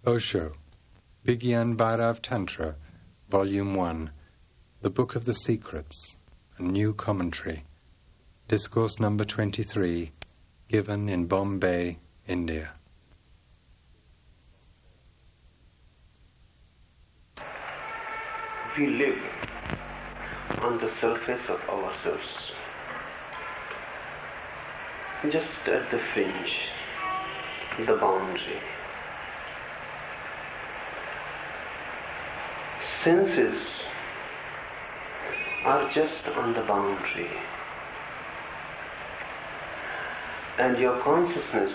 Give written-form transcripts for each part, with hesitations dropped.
Osho, Vigyan Bhairav Tantra, Volume 1, The Book of the Secrets, a New Commentary, Discourse number 23, given in Bombay, India. We live on the surface of ourselves, just at the fringe, the boundary. Senses are just on the boundary, and your consciousness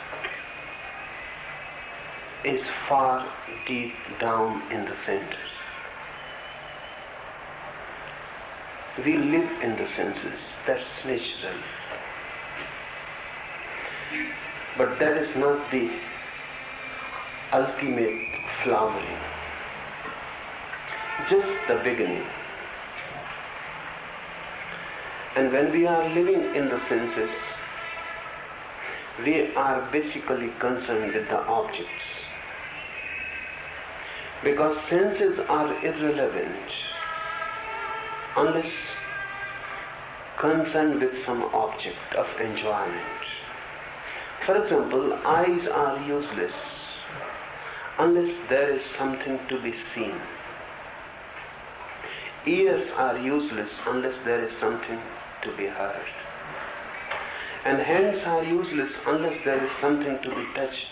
is far deep down in the center. We live in the senses, that's natural. But that is not the ultimate flowering, just the beginning. And when we are living in the senses, we are basically concerned with the objects. Because senses are irrelevant unless concerned with some object of enjoyment. For example, eyes are useless unless there is something to be seen. Ears are useless unless there is something to be heard. And hands are useless unless there is something to be touched.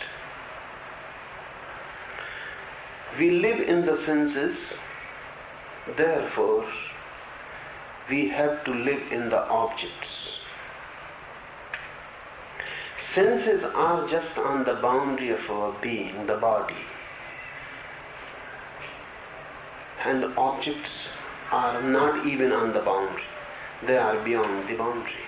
We live in the senses, therefore we have to live in the objects. Senses are just on the boundary of our being, the body. And objects are not even on the boundary. They are beyond the boundary.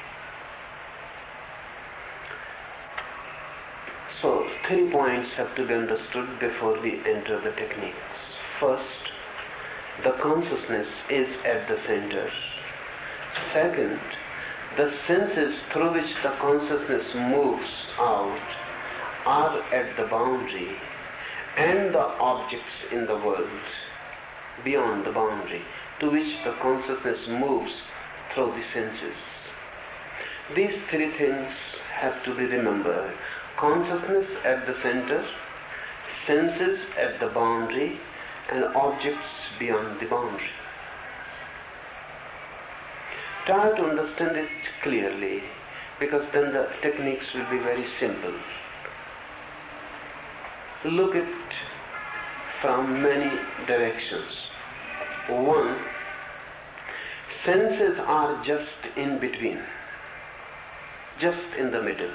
So, 3 points have to be understood before we enter the techniques. First, the consciousness is at the center. Second, the senses through which the consciousness moves out are at the boundary, and the objects in the world beyond the boundary to which the consciousness moves through the senses. These 3 things have to be remembered. Consciousness at the center, senses at the boundary, and objects beyond the boundary. Try to understand it clearly, because then the techniques will be very simple. Look at it from many directions. 1, senses are just in between, just in the middle.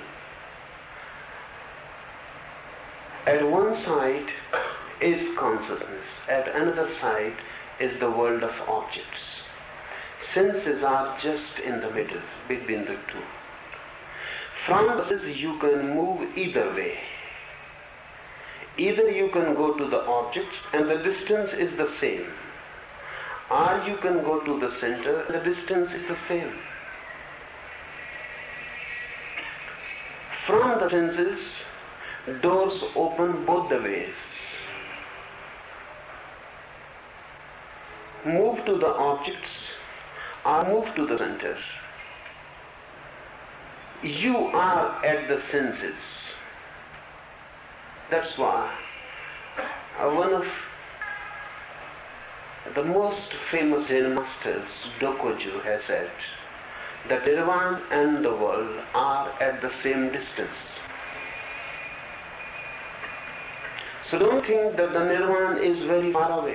At one side is consciousness, at another side is the world of objects. Senses are just in the middle, between the two. From this you can move either way. Either you can go to the objects and the distance is the same, or you can go to the center and the distance is the same. From the senses, doors open both the ways. Move to the objects or move to the center. You are at the senses. That's why one of the most famous Zen masters, Dokuju, has said that Nirvana and the world are at the same distance. So don't think that the Nirvana is very far away.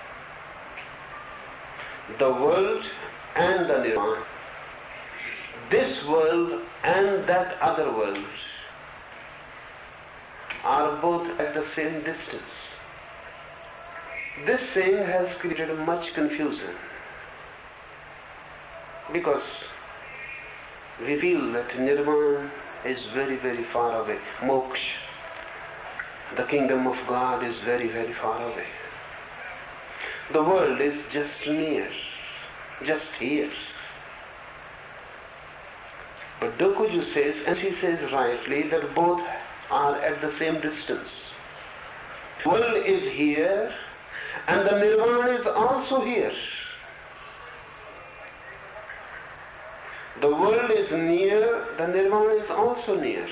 The world and the Nirvana, this world and that other world, are both at the same distance. This saying has created much confusion, because we feel that Nirvana is very, very far away. Moksha, the kingdom of God, is very, very far away. The world is just near, just here. But Dokuju says, and he says rightly, that both are at the same distance. The world is here and the nirvana is also here. The world is near, the nirvana is also near.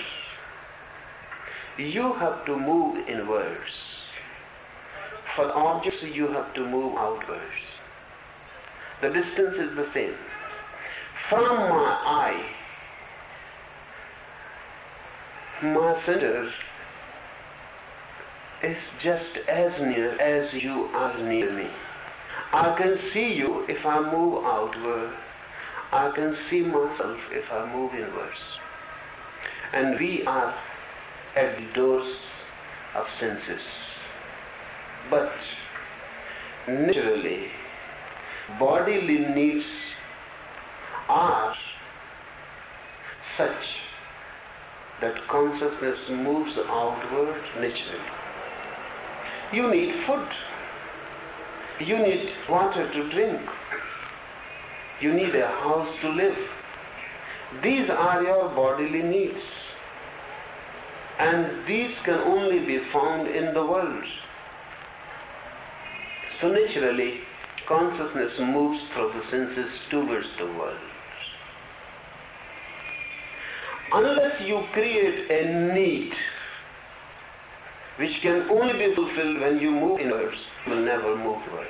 You have to move inwards. For objects you have to move outwards. The distance is the same. From my eye, my center is just as near as you are near me. I can see you if I move outward. I can see myself if I move inwards. And we are at the doors of senses. But naturally, bodily needs are such that consciousness moves outward naturally. You need food. You need water to drink. You need a house to live. These are your bodily needs. And these can only be found in the world. So naturally, consciousness moves through the senses towards the world. Unless you create a need which can only be fulfilled when you move inwards, you will never move outwards.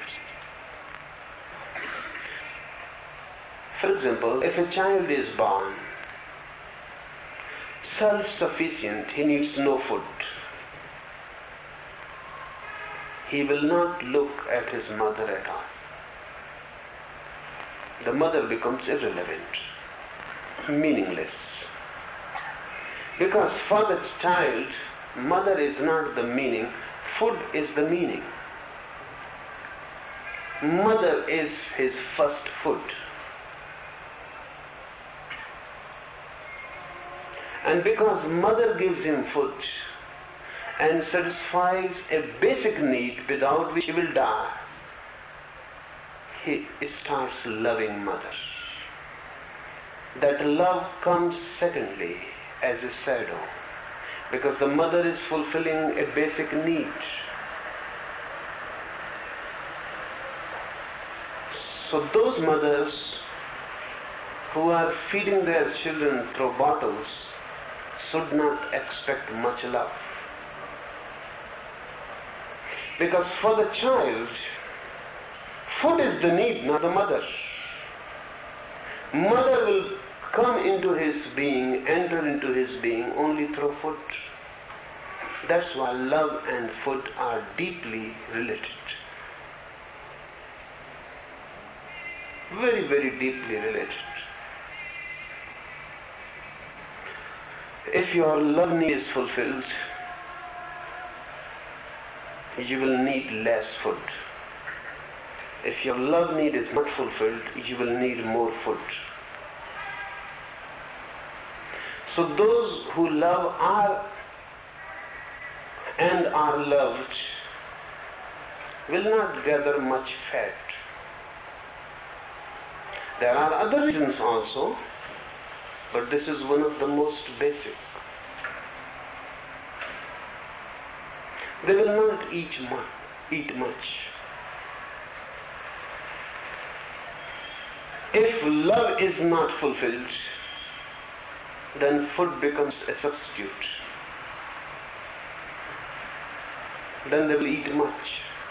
For example, if a child is born self-sufficient, he needs no food. He will not look at his mother at all. The mother becomes irrelevant, meaningless. Because for the child, mother is not the meaning, food is the meaning. Mother is his first food. And because mother gives him food and satisfies a basic need without which he will die, he starts loving mother. That love comes secondly as a shadow, because the mother is fulfilling a basic need. So those mothers who are feeding their children through bottles should not expect much love. Because for the child, food is the need, not the mother. Mother will come into his being, enter into his being only through food. That's why love and food are deeply related. Very, very deeply related. If your love need is fulfilled, you will need less food. If your love need is not fulfilled, you will need more food. So those who love are and are loved will not gather much fat. There are other reasons also, but this is one of the most basic. They will not eat much. If love is not fulfilled, then food becomes a substitute. Then they will eat much.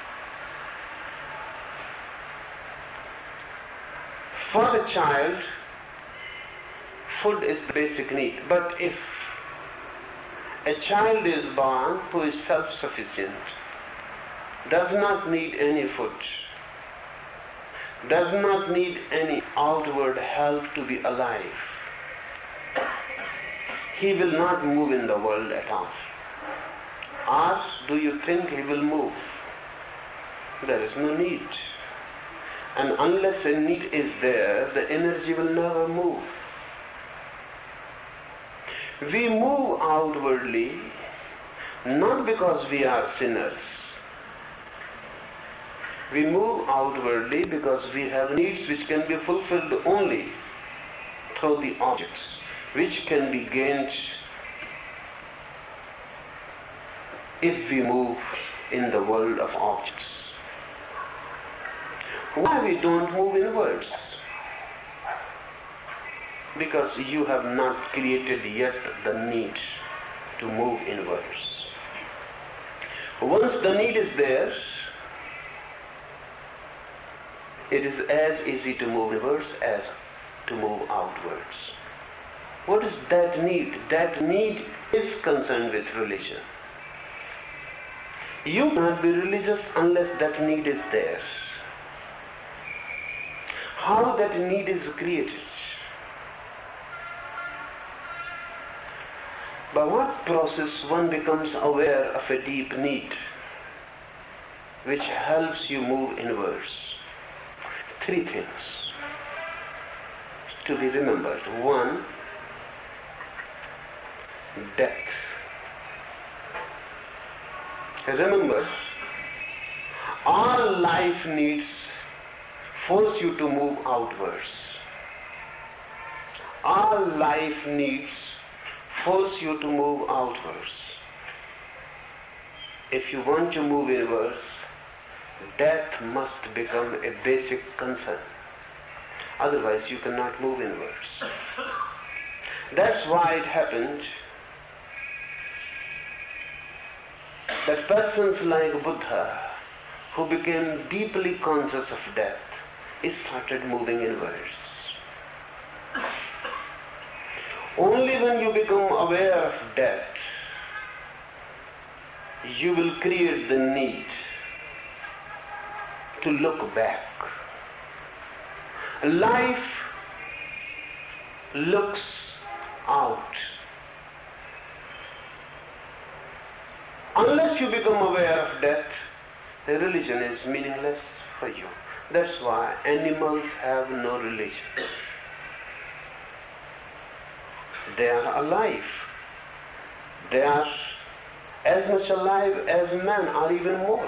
For the child, food is the basic need. But if a child is born who is self-sufficient, does not need any food, does not need any outward help to be alive, he will not move in the world at all. Or do you think he will move? There is no need. And unless a need is there, the energy will never move. We move outwardly not because we are sinners. We move outwardly because we have needs which can be fulfilled only through the objects, which can be gained if we move in the world of objects. Why we don't move inwards? Because you have not created yet the need to move inwards. Once the need is there, it is as easy to move inwards as to move outwards. What is that need? That need is concerned with religion. You cannot be religious unless that need is there. How that need is created? By what process one becomes aware of a deep need which helps you move inwards? 3 things to be remembered. 1, death. Remember, all life needs force you to move outwards. All life needs force you to move outwards. If you want to move inwards, death must become a basic concern. Otherwise you cannot move inwards. That's why it happened that persons like Buddha, who became deeply conscious of death, started moving inwards. Only when you become aware of death, you will create the need to look back. Life looks out. Unless you become aware of death, the religion is meaningless for you. That's why animals have no religion. They are alive. They are as much alive as men, or even more.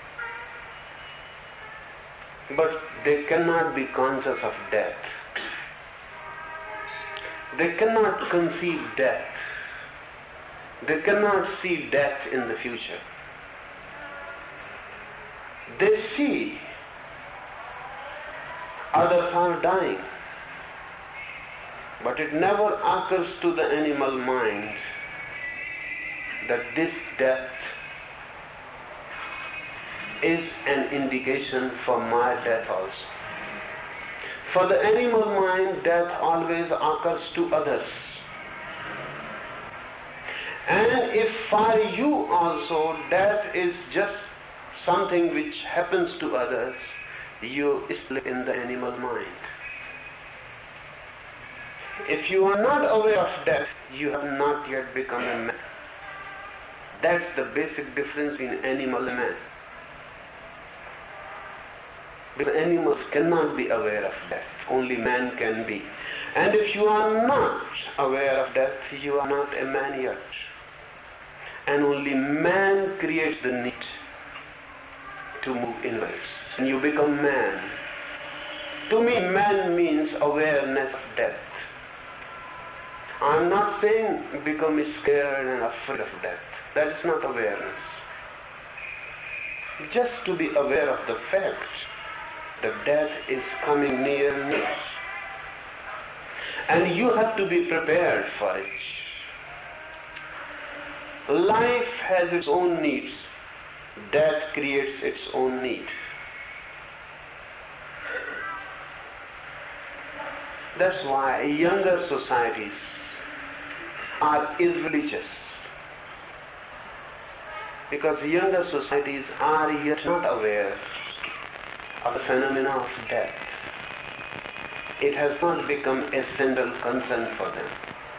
But they cannot be conscious of death. They cannot conceive death. They cannot see death in the future. They see others are dying. But it never occurs to the animal mind that this death is an indication for my death also. For the animal mind, death always occurs to others. And if for you also death is just something which happens to others, you slip in the animal mind. If you are not aware of death, you have not yet become a man. That's the basic difference between animal and man. Because animals cannot be aware of death. Only man can be. And if you are not aware of death, you are not a man yet. And only man creates the need to move inwards. And you become man. To me, man means awareness of death. I'm not saying become scared and afraid of death. That is not awareness. Just to be aware of the fact that death is coming near and near. And you have to be prepared for it. Life has its own needs. Death creates its own need. That's why younger societies are irreligious. Because younger societies are yet not aware of the phenomena of death. It has not become a central concern for them.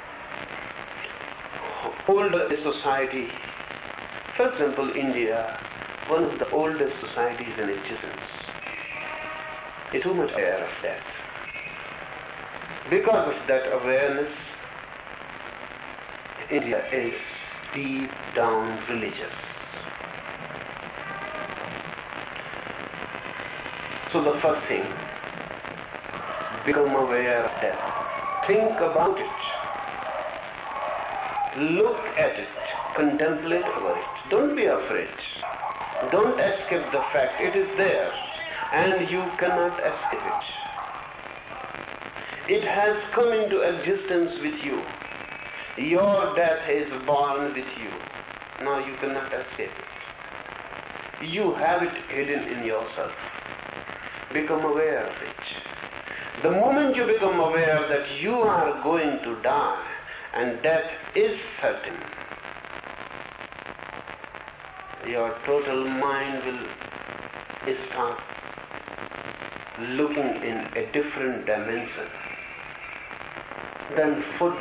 Older society, for example India, one of the oldest societies in existence, is too much aware of death. Because of that awareness, India is deep down religious. So the first thing, become aware of death. Think about it. Look at it. Contemplate over it. Don't be afraid. escape the fact. It is there and you cannot escape it. It has come into existence with you. Your death is born with you. Now you cannot escape it. You have it hidden in yourself. Become aware of it. The moment you become aware that you are going to die and death is certain, your total mind will start looking in a different dimension. Then food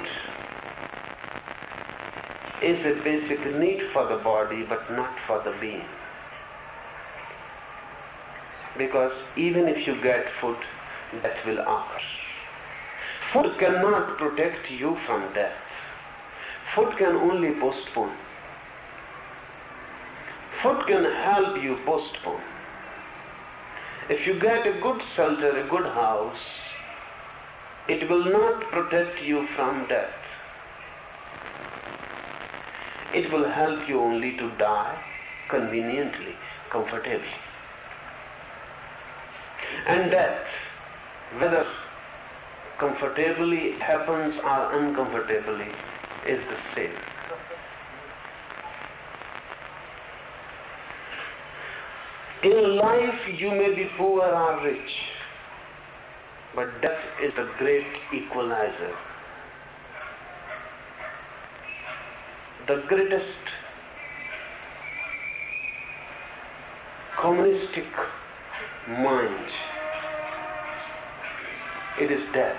is a basic need for the body but not for the being. Because even if you get food, death will occur. Food cannot protect you from death. Food can only postpone. Food can help you postpone. If you get a good shelter, a good house, it will not protect you from death. It will help you only to die conveniently, comfortably. And death, whether comfortably happens or uncomfortably, is the same. In life you may be poor or rich, but death is the great equalizer. The greatest communistic mind, it is death.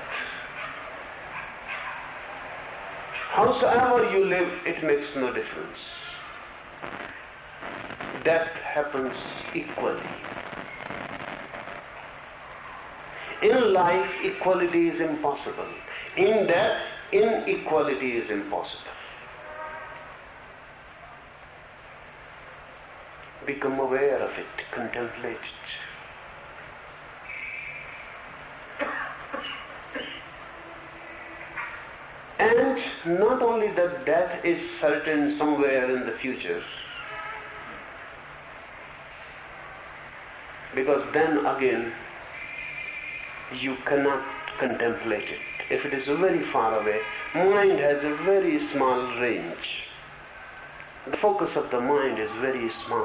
Howsoever you live, it makes no difference. Death happens equally. In life, equality is impossible. In death, inequality is impossible. Become aware of it, contemplate it. And not only that death is certain somewhere in the future, because then again you cannot contemplate it. If it is very far away, mind has a very small range. The focus of the mind is very small.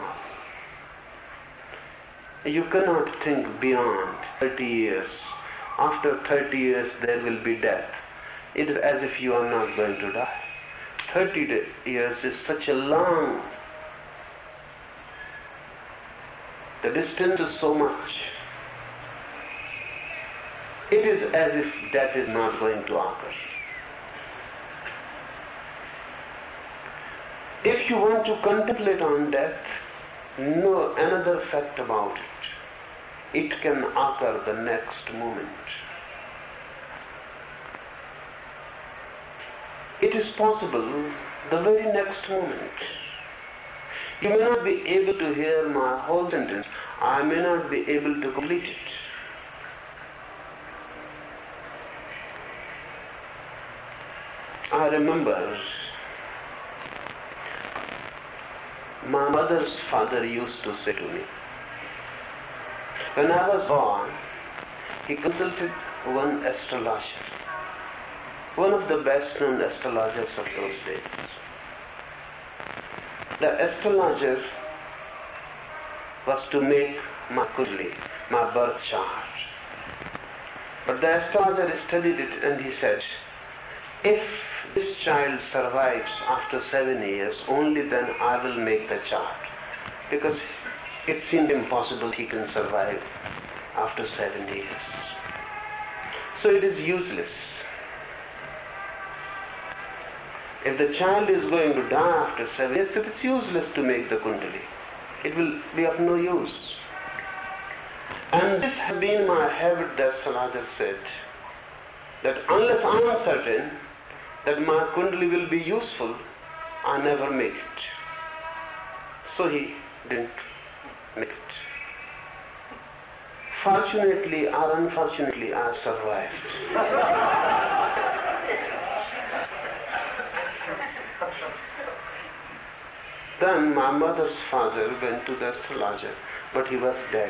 You cannot think beyond 30 years. After 30 years there will be death. It is as if you are not going to die. 30 years is such a long. The distance is so much. It is as if death is not going to occur. If you want to contemplate on death, know another fact about it. It can occur the next moment. It is possible the very next moment. You may not be able to hear my whole sentence. I may not be able to complete it. I remember my mother's father used to say to me, when I was born, he consulted one astrologer, one of the best known astrologers of those days. The astrologer was to make my kundali, my birth chart. But the astrologer studied it and he said, if this child survives after 7 years, only then I will make the chart. Because it seemed impossible he can survive after 7 years. So it is useless. If the child is going to die after 7 years, it is useless to make the kundali. It will be of no use. And this has been my habit, the astrologer said, that unless I am certain that my kundali will be useful, I never make it. So he didn't make it. Fortunately or unfortunately, I survived. Then my mother's father went to the astrologer, but he was dead.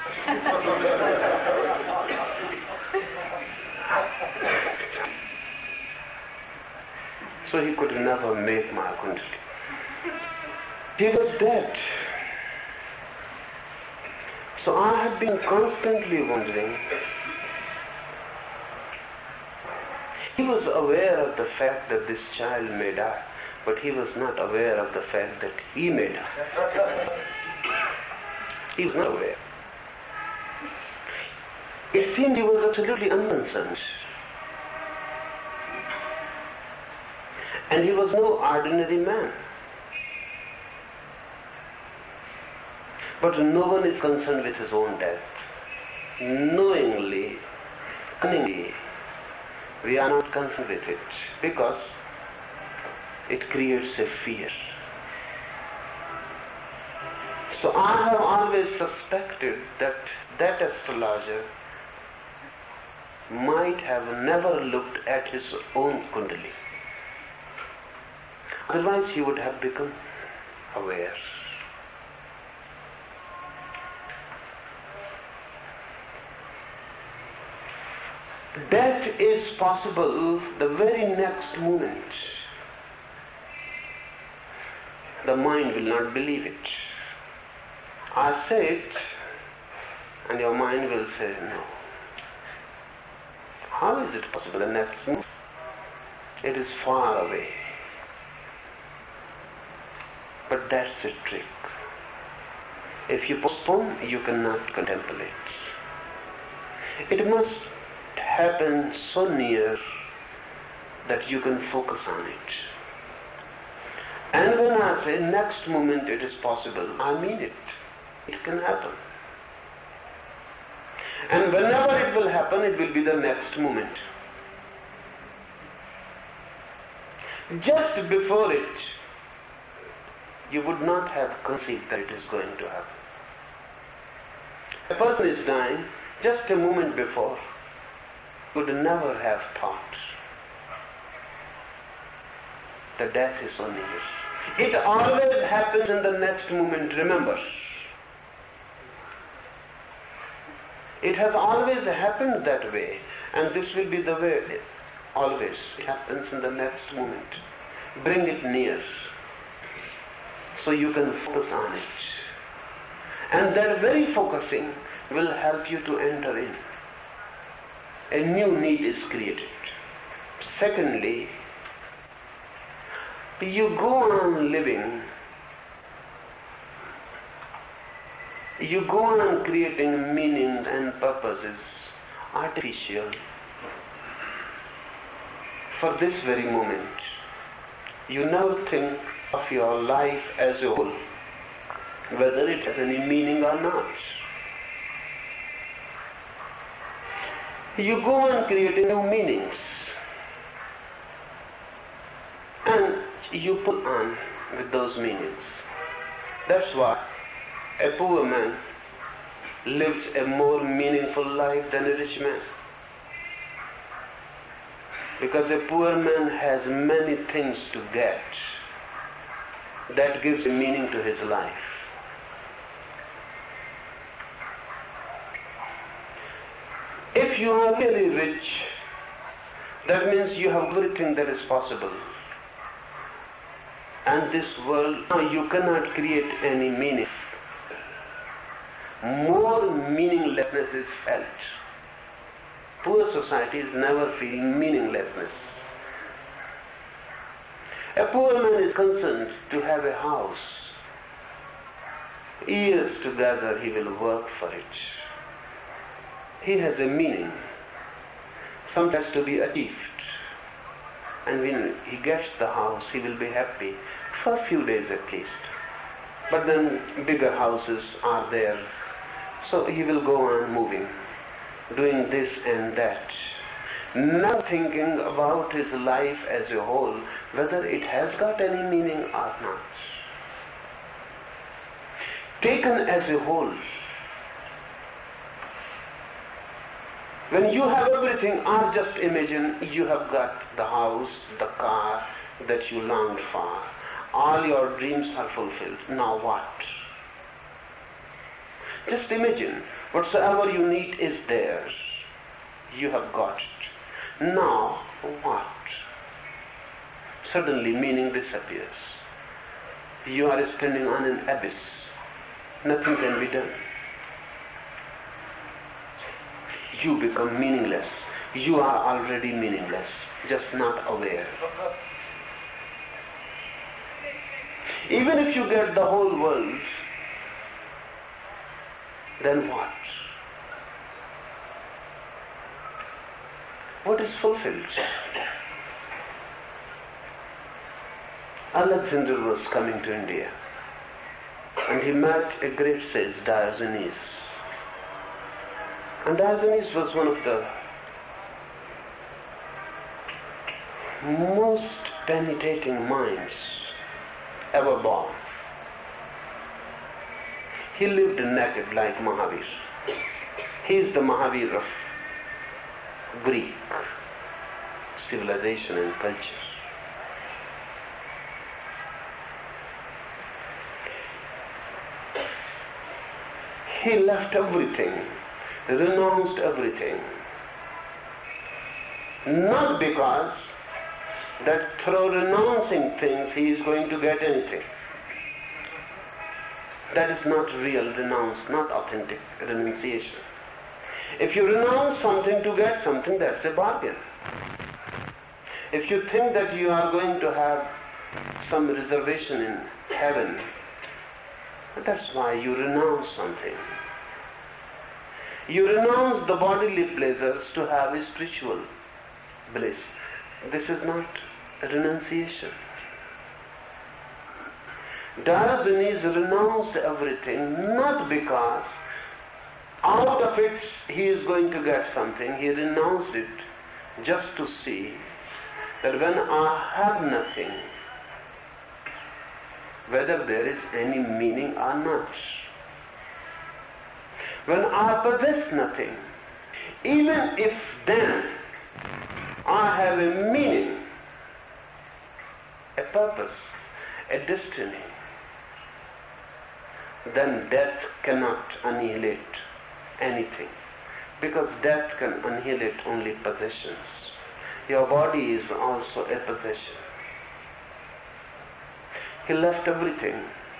So he could never make my Kundali. He was dead. So I have been constantly wondering. He was aware of the fact that this child may die, but he was not aware of the fact that he may die. He was not aware. It seemed he was absolutely unconcerned. And he was no ordinary man. But no one is concerned with his own death. Knowingly, cunningly, we are not concerned with it because it creates a fear. So I have always suspected that that astrologer might have never looked at his own Kundali. Otherwise he would have become aware. Death is possible the very next moment. The mind will not believe it. I say it, and your mind will say no. How is it possible the next moment? It is far away. But that's a trick. If you postpone, you cannot contemplate. It must happen so near that you can focus on it. And when I say next moment it is possible, I mean it. It can happen. And whenever it will happen, it will be the next moment. Just before it, you would not have conceived that it is going to happen. A person is dying just a moment before, would never have thought the death is so near. It always happens in the next moment, remember. It has always happened that way, and this will be the way it always happens in the next moment. Bring it near so you can focus on it. And that very focusing will help you to enter in. A new need is created. Secondly, you go on living, you go on creating meanings and purposes, artificial, for this very moment. You never think of your life as a whole, whether it has any meaning or not. You go on creating new meanings, and you put on with those meanings. That's why a poor man lives a more meaningful life than a rich man. Because a poor man has many things to get. That gives a meaning to his life. If you are really rich, that means you have everything that is possible. And this world, you cannot create any meaning. More meaninglessness is felt. Poor societies never feel meaninglessness. A poor man is concerned to have a house. Years together he will work for it. He has a meaning. Something has to be achieved. And when he gets the house, he will be happy for a few days at least. But then bigger houses are there. So he will go on moving, doing this and that, not thinking about his life as a whole, whether it has got any meaning or not. Taken as a whole, when you have everything, or just imagine you have got the house, the car that you longed for, all your dreams are fulfilled. Now what? Just imagine, whatsoever you need is there. You have got it. Now what? Suddenly meaning disappears. You are standing on an abyss. Nothing can be done. You become meaningless. You are already meaningless, just not aware. Even if you get the whole world, then what? What is fulfilled? Alexander was coming to India and he met a great sage, Diogenes. And Diogenes was one of the most penetrating minds ever born. He lived naked like Mahavir. He is the Mahavir of Greek civilization and culture. He left everything, renounced everything, not because that through renouncing things he is going to get anything. That is not real renounce, not authentic renunciation. If you renounce something to get something, that's a bargain. If you think that you are going to have some reservation in heaven, that's why you renounce something. You renounce the bodily pleasures to have a spiritual bliss. This is not a renunciation. Diogenes renounced everything not because out of it he is going to get something. He renounced it just to see that when I have nothing, whether there is any meaning or not. When I possess nothing, even if then I have a meaning, a purpose, a destiny, then death cannot annihilate anything, because death can annihilate only possessions. Your body is also a possession. He left everything.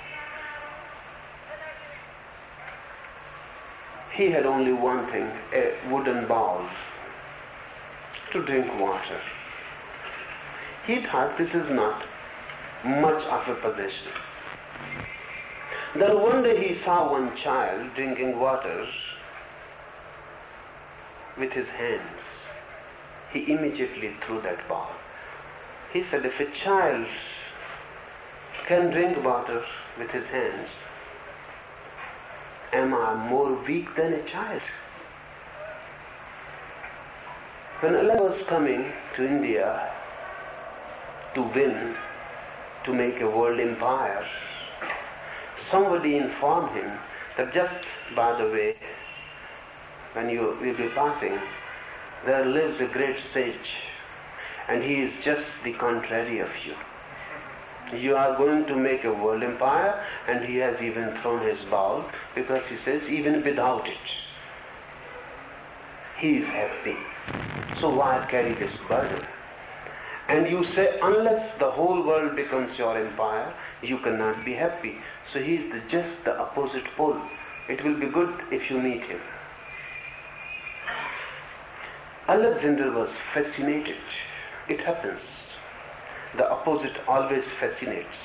He had only one thing, a wooden bowl to drink water. He thought this is not much of a possession. Then one day he saw one child drinking water with his hands. He immediately threw that bowl. He said, if a child can drink water with his hands, am I more weak than a child? When Allah was coming to India to win, to make a world empire, somebody informed him that just by the way, when you will be passing, there lives a great sage and he is just the contrary of you. You are going to make a world empire and he has even thrown his bowl because he says even without it, he is happy. So why carry this burden? And you say unless the whole world becomes your empire, you cannot be happy. So he is just the opposite pole. It will be good if you meet him. Alexander was fascinated. It happens. The opposite always fascinates.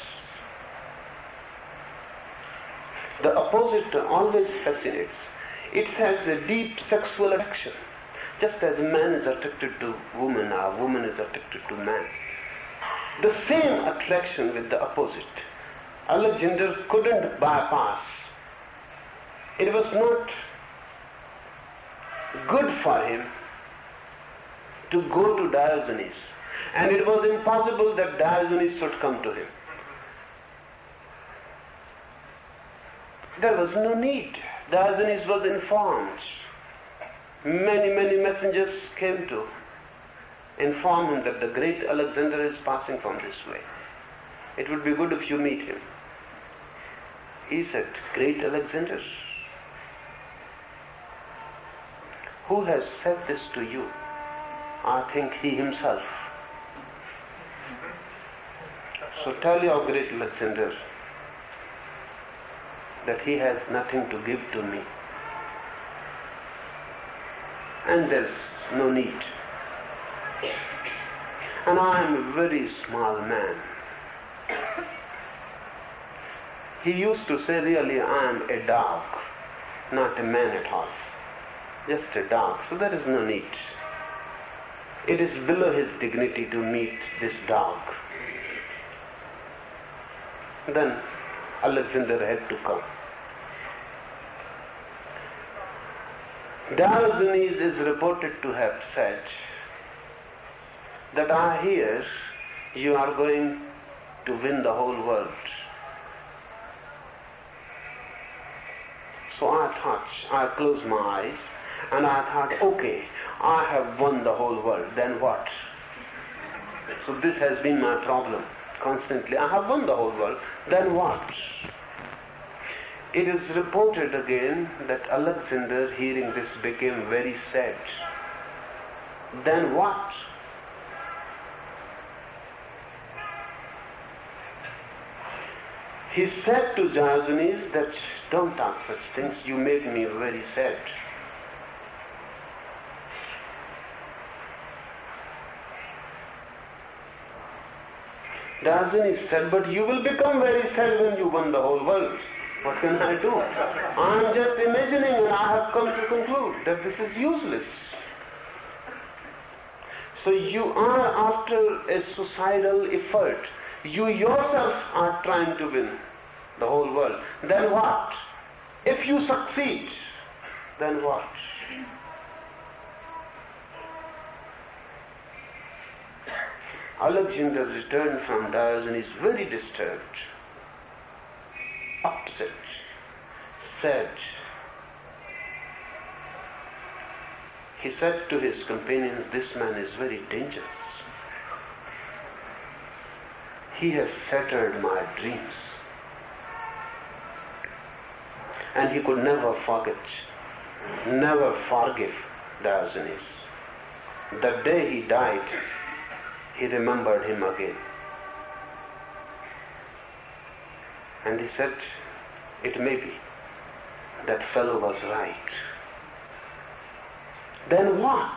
The opposite always fascinates. It has a deep sexual attraction. Just as a man is attracted to woman or woman is attracted to man. The same attraction with the opposite. Alexander couldn't bypass. It was not good for him to go to Diogenes. And it was impossible that Diogenes should come to him. There was no need. Diogenes was informed. Many messengers came to inform him that the great Alexander is passing from this way. It would be good if you meet him. He said, great Alexander, who has said this to you? I think he himself. So tell your great Alexander that he has nothing to give to me. And there's no need. And I am a very small man. He used to say, really, I am a dog, not a man at all. Just a dog. So there is no need. It is below his dignity to meet this dog. Then Alexander had to come. Diogenes is reported to have said that I hear you are going to win the whole world. So I closed my eyes and I thought, okay, I have won the whole world, then what? So this has been my problem constantly. I have won the whole world, then what? It is reported again that Alexander, hearing this, became very sad. Then what? He said to Diogenes that, don't talk such things, you make me very sad. Diogenes said, but you will become very sad when you won the whole world. What can I do? I am just imagining and I have come to conclude that this is useless. So you are after a suicidal effort. You yourself are trying to win the whole world. Then what? If you succeed, then what? Alexander returned from Diogenes very disturbed, upset, sad. He said to his companions, this man is very dangerous. He has shattered my dreams. And he could never forget, never forgive Diogenes. The day he died, he remembered him again. And he said, it may be, that fellow was right. Then what?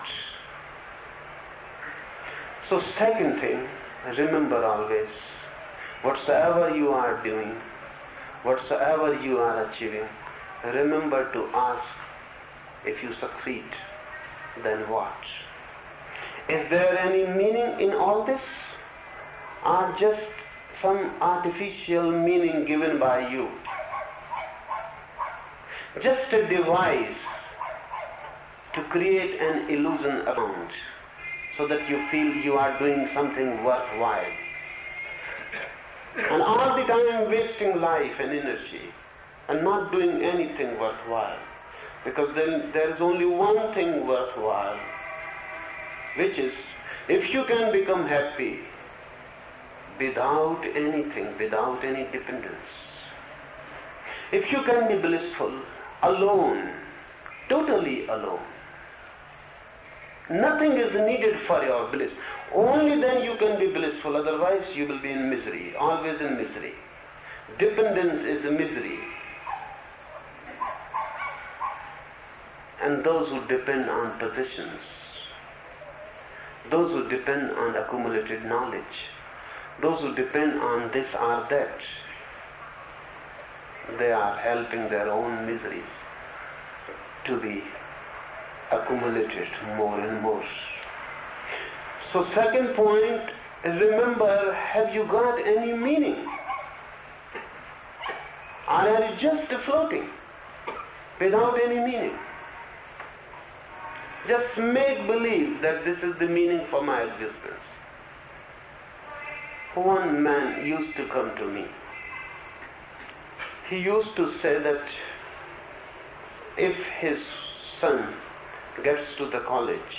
So second thing, remember always, whatsoever you are doing, whatsoever you are achieving, remember to ask, if you succeed, then what? Is there any meaning in all this? Or just some artificial meaning given by you? Just a device to create an illusion around, so that you feel you are doing something worthwhile. And all the time wasting life and energy and not doing anything worthwhile. Because then there is only one thing worthwhile, which is, if you can become happy without anything, without any dependence, if you can be blissful, alone, totally alone, nothing is needed for your bliss. Only then you can be blissful, otherwise you will be in misery, always in misery. Dependence is a misery. And those who depend on possessions, those who depend on accumulated knowledge, those who depend on this or that, they are helping their own miseries to be accumulated more and more. So second point, remember, have you got any meaning? Or are you just floating without any meaning? Just make believe that this is the meaning for my existence. One man used to come to me. He used to say that if his son gets to the college,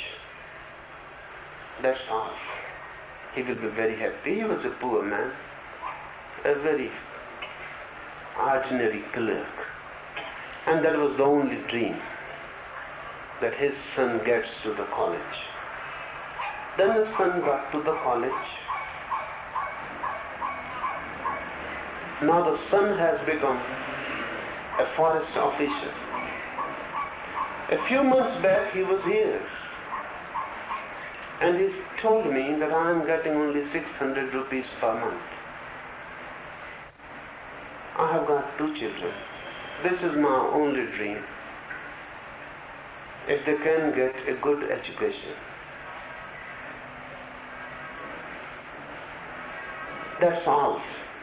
that's all. He will be very happy. He was a poor man. a very ordinary clerk, and that was the only dream, that his son gets to the college. Then the son got to the college. Now the son has become a forest officer. A few months back he was here, and he told me that I am getting only 600 rupees per month. I have got 2 children. This is my only dream. If they can get a good education. That's all.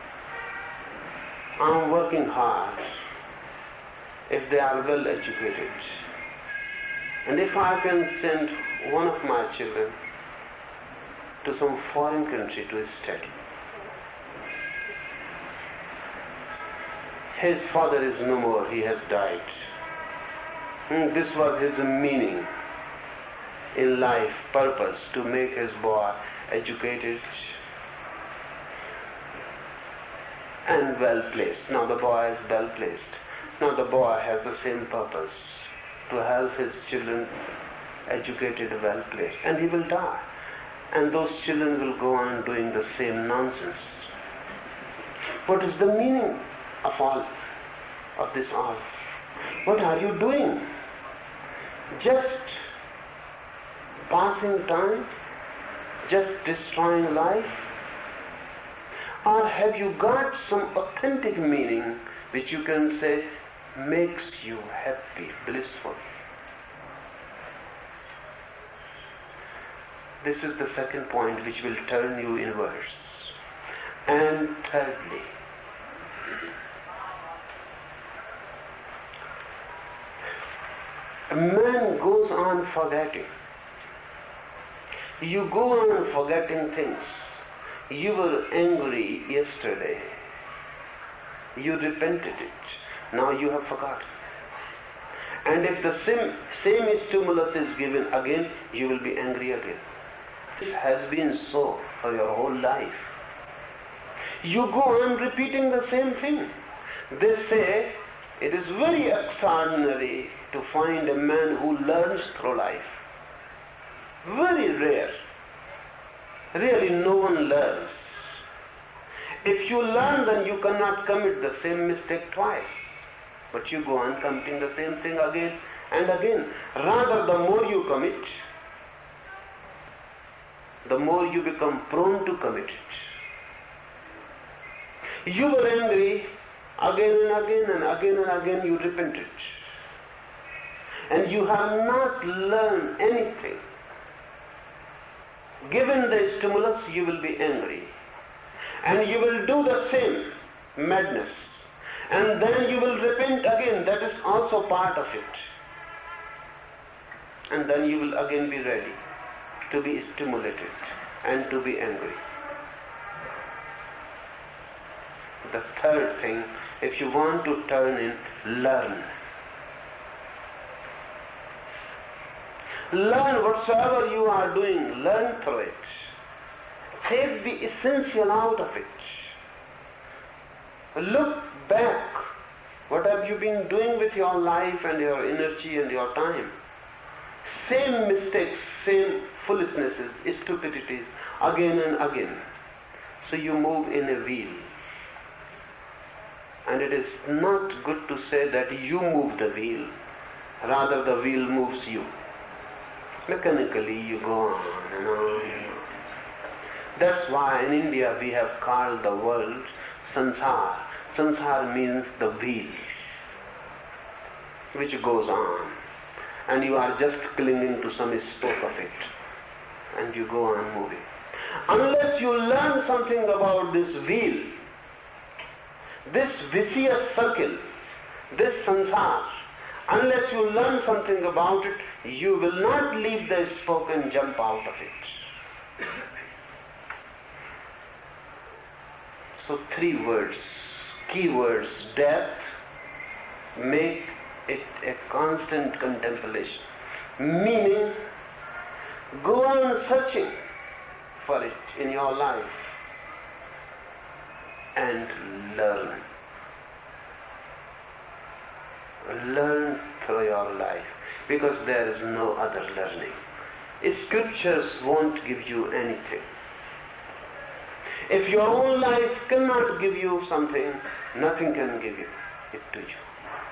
I'm working hard if they are well educated. And if I can send one of my children to some foreign country to study. His father is no more, he has died. This was his meaning in life, purpose, to make his boy educated and well placed. Now the boy is well placed. Now the boy has the same purpose, to help his children educated, well placed. And he will die. And those children will go on doing the same nonsense. What is the meaning of all of this all? What are you doing? Just passing time? Just destroying life? Or have you got some authentic meaning which you can say makes you happy, blissful? This is the second point which will turn you inwards. And thirdly, a man goes on forgetting. You go on forgetting things. You were angry yesterday. You repented it. Now you have forgotten. And if the same stimulus is given again, you will be angry again. It has been so for your whole life. You go on repeating the same thing. They say it is very extraordinary to find a man who learns through life. Very rare. Really, no one learns. If you learn, then you cannot commit the same mistake twice. But you go on committing the same thing again and again. Rather, the more you commit, the more you become prone to commit it. You were angry again and again and again and again you repented. And you have not learned anything. Given the stimulus, you will be angry. And you will do the same madness. And then you will repent again. That is also part of it. And then you will again be ready to be stimulated and to be angry. The third thing, if you want to turn in, learn. Learn whatsoever you are doing, learn through it. Take the essential out of it. Look back. What have you been doing with your life and your energy and your time? Same mistakes, same foolishnesses, stupidities, again and again. So you move in a wheel. And it is not good to say that you move the wheel. Rather, the wheel moves you. Mechanically you go on and on. That's why in India we have called the world Sansar. Sansar means the wheel which goes on. And you are just clinging to some spoke of it. And you go on moving. Unless you learn something about this wheel, this vicious circle, this Sansar, unless you learn something about it, you will not leave the spoke and jump out of it. So 3 words, key words: death, make it a constant contemplation. Meaning, go on searching for it in your life. and learn. Learn through your life, because there is no other learning. Scriptures won't give you anything. If your own life cannot give you something, nothing can give it to you.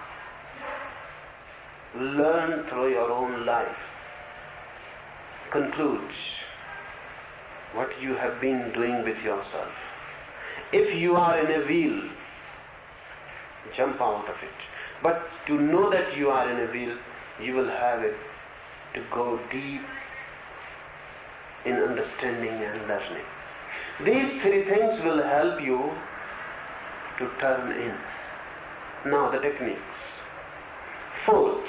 Learn through your own life. Conclude what you have been doing with yourself. If you are in a wheel, jump out of it. But to know that you are in a wheel, you will have it to go deep in understanding and learning. These three things will help you to turn in. Now the techniques. Fourth,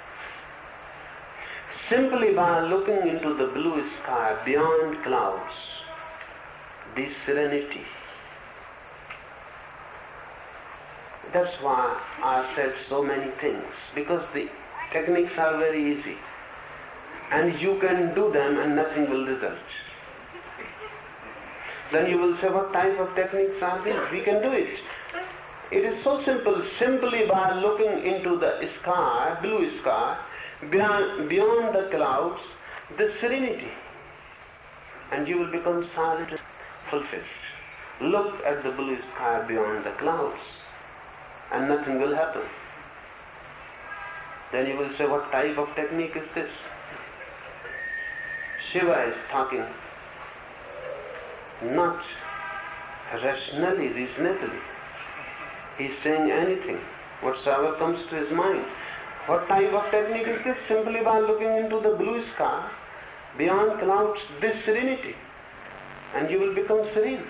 simply by looking into the blue sky beyond clouds, the serenity. That's why I said so many things, because the techniques are very easy. And you can do them and nothing will result. Then you will say, what type of techniques are these? We can do it. It is so simple, simply by looking into the sky, blue sky, beyond the clouds, the serenity. And you will become silent and fulfilled. Look at the blue sky beyond the clouds, and nothing will happen. Then you will say, what type of technique is this? Shiva is talking not rationally, reasonably. He is saying anything, whatsoever comes to his mind. What type of technique is this? Simply by looking into the blue sky, beyond clouds, this serenity, and you will become serene.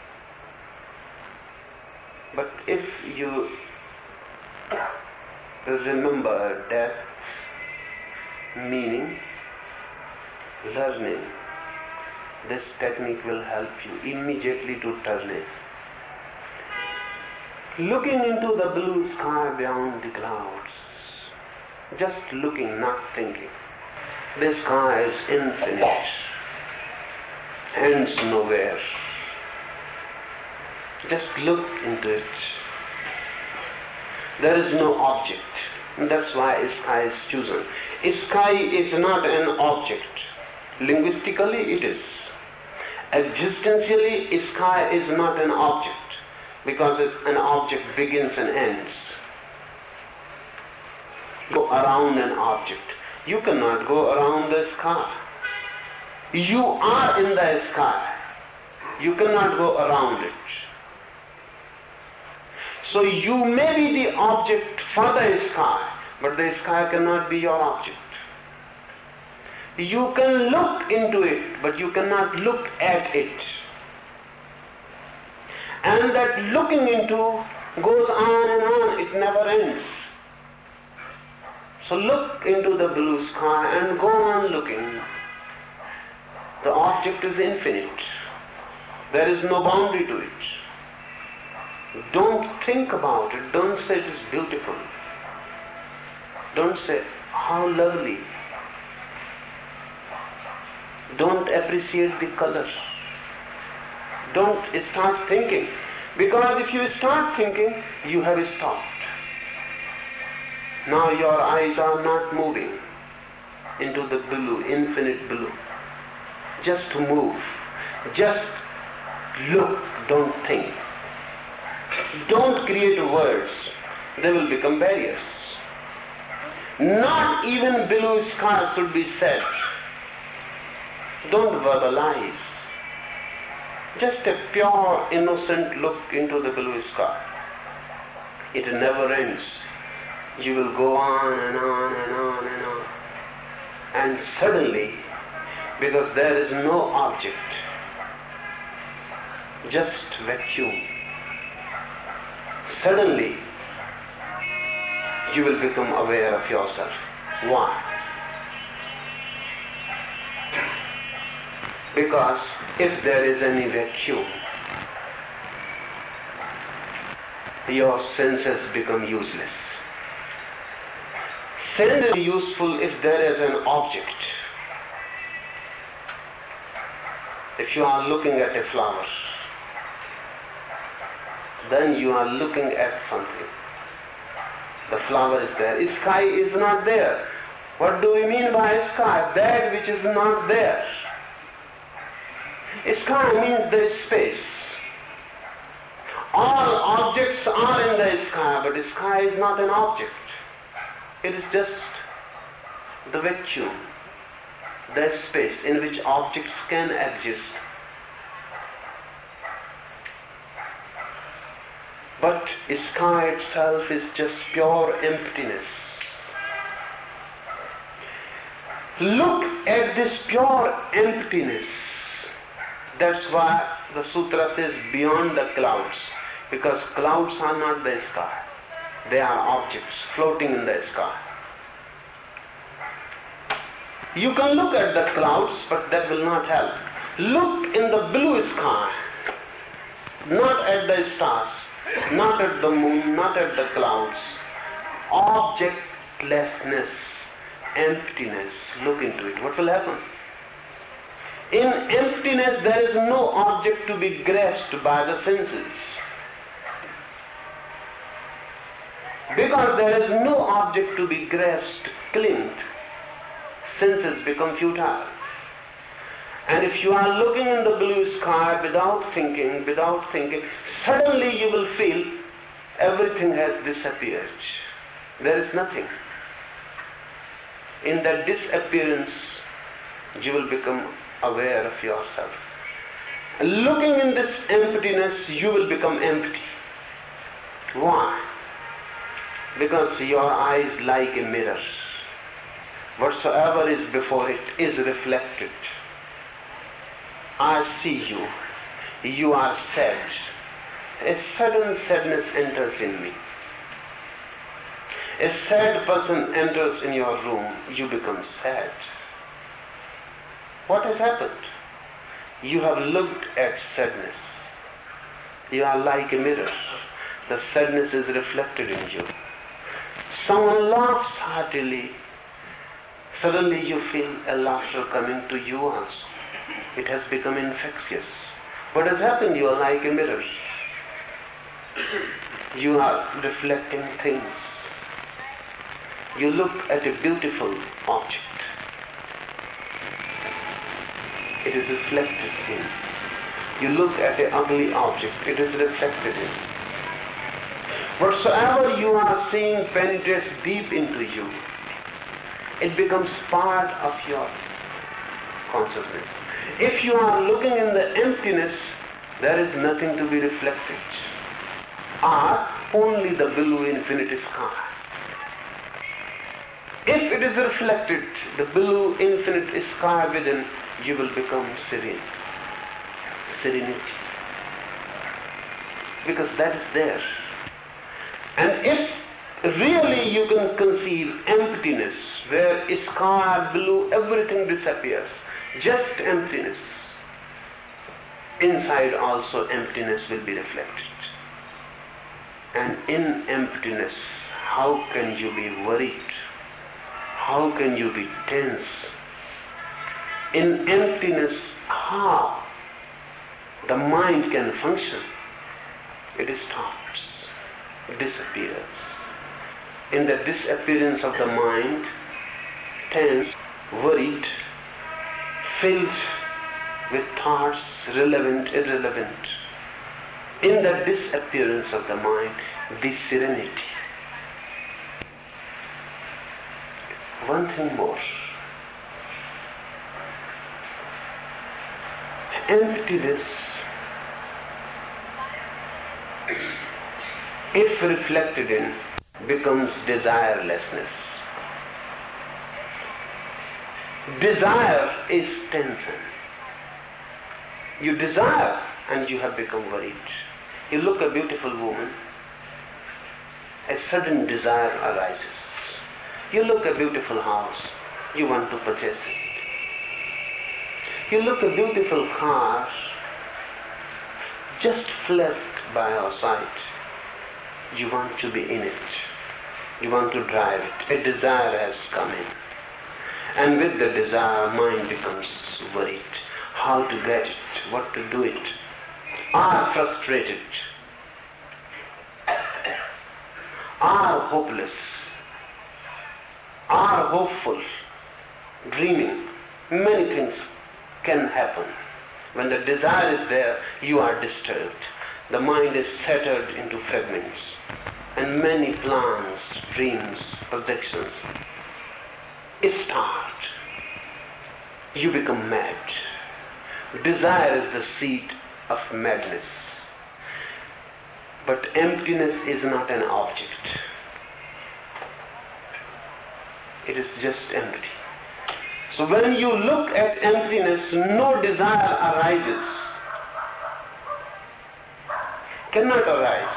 But if you remember death, meaning, learning, this technique will help you immediately to turn in. Looking into the blue sky beyond the clouds, just looking, not thinking. The sky is infinite, ends nowhere. Just look into it. There is no object. That's why sky is chosen. Sky is not an object. Linguistically it is. Existentially, sky is not an object, because an object begins and ends. Go around an object. You cannot go around the sky. You are in the sky. You cannot go around it. So you may be the object for the sky, but the sky cannot be your object. You can look into it, but you cannot look at it. And that looking into goes on and on, it never ends. So look into the blue sky and go on looking. The object is infinite. There is no boundary to it. Don't think about it. Don't say it is beautiful. Don't say, how lovely. Don't appreciate the colors. Don't start thinking. Because if you start thinking, you have stopped. Now your eyes are not moving into the blue, infinite blue. Just to move. Just look, don't think. Don't create words. They will become barriers. Not even blue sky should be said. Don't verbalize. Just a pure, innocent look into the blue sky. It never ends. You will go on and on and on and on. And suddenly, because there is no object, just vacuum, suddenly you will become aware of yourself. Why? Because if there is any vacuum, your senses become useless. Sense is useful if there is an object. If you are looking at a flower, then you are looking at something. The flower is there. Sky is not there. What do we mean by sky? That which is not there. Sky means there is space. All objects are in the sky, but the sky is not an object. It is just the vacuum, the space in which objects can exist. But sky itself is just pure emptiness. Look at this pure emptiness. That's why the sutra says beyond the clouds, because clouds are not the sky. They are objects floating in the sky. You can look at the clouds, but that will not help. Look in the blue sky, not at the stars, not at the moon, not at the clouds. Objectlessness, emptiness. Look into it. What will happen? In emptiness there is no object to be grasped by the senses. Because there is no object to be grasped, clinged, senses become futile. And if you are looking in the blue sky without thinking, suddenly you will feel everything has disappeared. There is nothing. In that disappearance, you will become aware of yourself. Looking in this emptiness, you will become empty. Why? Because your eye is like a mirror. Whatsoever is before it is reflected. I see you. You are sad. A sudden sadness enters in me. A sad person enters in your room. You become sad. What has happened? You have looked at sadness. You are like a mirror. The sadness is reflected in you. Someone laughs heartily. Suddenly you feel a laughter coming to you also. It has become infectious. What has happened? You are like a mirror. You are reflecting things. You look at a beautiful object. It is reflected in. You look at an ugly object. It is reflected in. Whatsoever you are seeing penetrates deep into you. It becomes part of your consciousness. If you are looking in the emptiness, there is nothing to be reflected. Or only the blue infinite sky. If it is reflected, the blue infinite sky within, you will become serene. Serenity. Because that is there. And if really you can conceive emptiness, where sky, blue, everything disappears, just emptiness, inside also emptiness will be reflected. And in emptiness, how can you be worried? How can you be tense? In emptiness, how the mind can function? It stops, it disappears. In the disappearance of the mind, tense, worried, filled with thoughts, relevant, irrelevant. In the disappearance of the mind, the serenity. One thing more. Emptiness, if reflected in, becomes desirelessness. Desire is tension. You desire and you have become worried. You look at a beautiful woman, a sudden desire arises. You look at a beautiful house, you want to purchase it. You look at a beautiful car, just flashed by your sight. You want to be in it. You want to drive it. A desire has come in. And with the desire, mind becomes worried. How to get it, what to do it. Are frustrated. are hopeless, are hopeful, dreaming, many things can happen. When the desire is there, you are disturbed. The mind is shattered into fragments, and many plans, dreams, projections start. You become mad. Desire is the seed of madness. But emptiness is not an object. It is just empty. So when you look at emptiness, no desire arises. Cannot arise.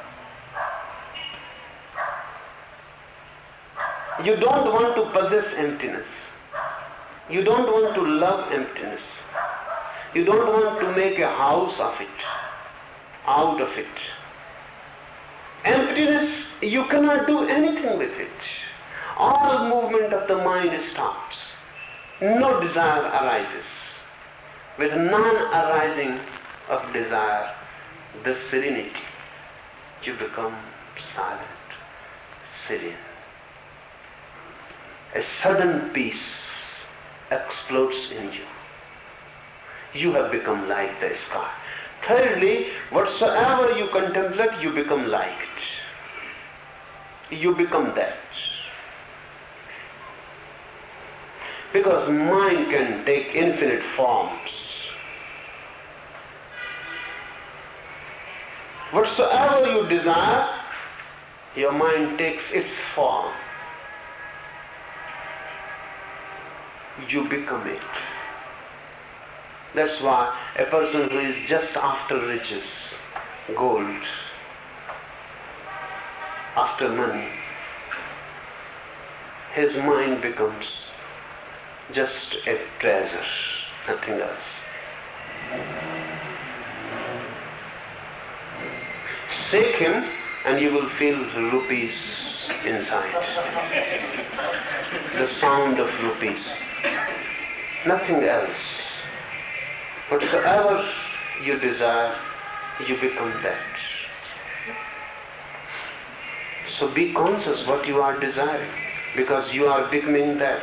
You don't want to possess emptiness. You don't want to love emptiness. You don't want to make a house of it, out of it. Emptiness, you cannot do anything with it. All movement of the mind stops. No desire arises. With non-arising of desire, the serenity, you become silent, serene. A sudden peace explodes in you. You have become like the sky. Thirdly, whatsoever you contemplate, you become like it. You become that. Because mind can take infinite forms. Whatsoever you desire, your mind takes its form. You become it. That's why a person who is just after riches, gold, after money, his mind becomes just a treasure, nothing else. Shake him and you will feel rupees inside. The sound of rupees. Nothing else. Whatsoever you desire, you become that. So be conscious what you are desiring, because you are becoming that.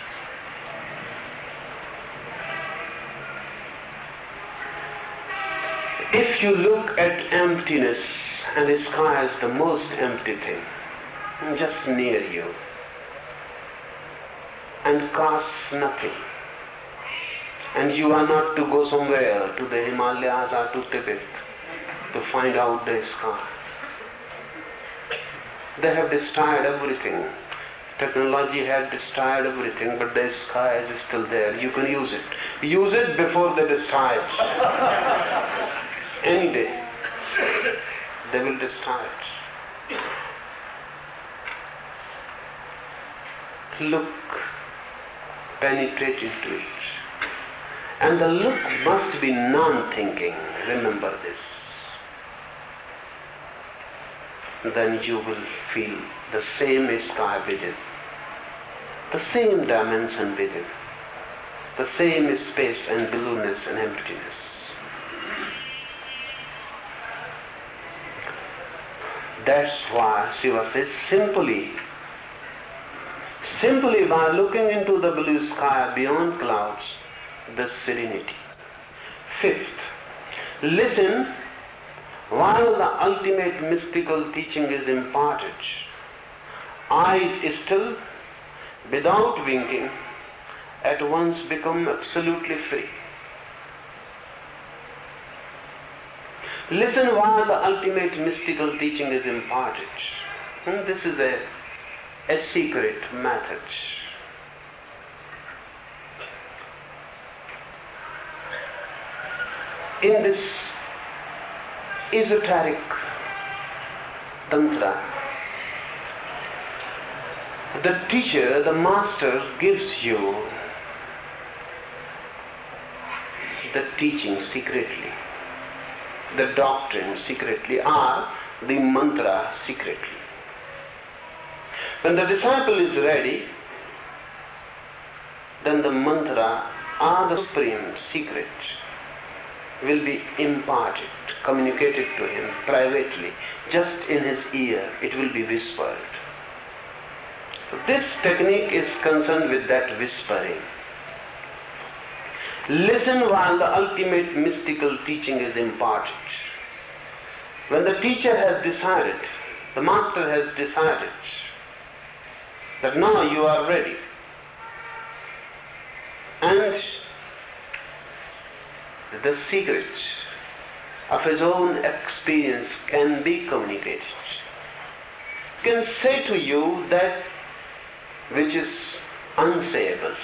If you look at emptiness, and the sky is the most empty thing, just near you, and costs nothing, and you are not to go somewhere to the Himalayas or to Tibet to find out the sky. They have destroyed everything. Technology has destroyed everything, but the sky is still there. You can use it. Use it before they destroy it. Any day, they will destroy it. Look, penetrate into it. And the look must be non-thinking. Remember this. Then you will feel the same sky within, the same dimension within, the same space and blueness and emptiness. That's why Shiva says, simply by looking into the blue sky beyond clouds, the serenity. Fifth, listen while the ultimate mystical teaching is imparted. Eyes still, without winking, at once become absolutely free. Listen while the ultimate mystical teaching is imparted. This is a secret method. In this esoteric tantra, the teacher, the master, gives you the teaching secretly, the doctrine secretly, or the mantra secretly. When the disciple is ready, then the mantra or the supreme secret will be imparted, communicated to him privately, just in his ear, it will be whispered. So this technique is concerned with that whispering. Listen while the ultimate mystical teaching is imparted. When the teacher has decided, the master has decided that now you are ready, and the secrets of his own experience can be communicated. He can say to you that which is unsayable.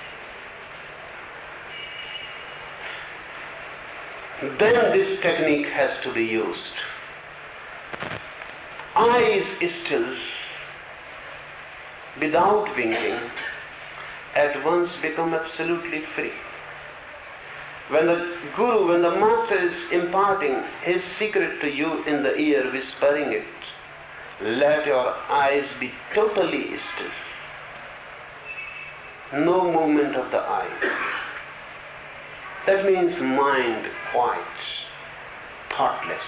Then this technique has to be used. Eyes still, without winking, at once become absolutely free. When the Guru, when the Master is imparting his secret to you in the ear, whispering it, let your eyes be totally still. No movement of the eyes. That means mind quiet, thoughtless.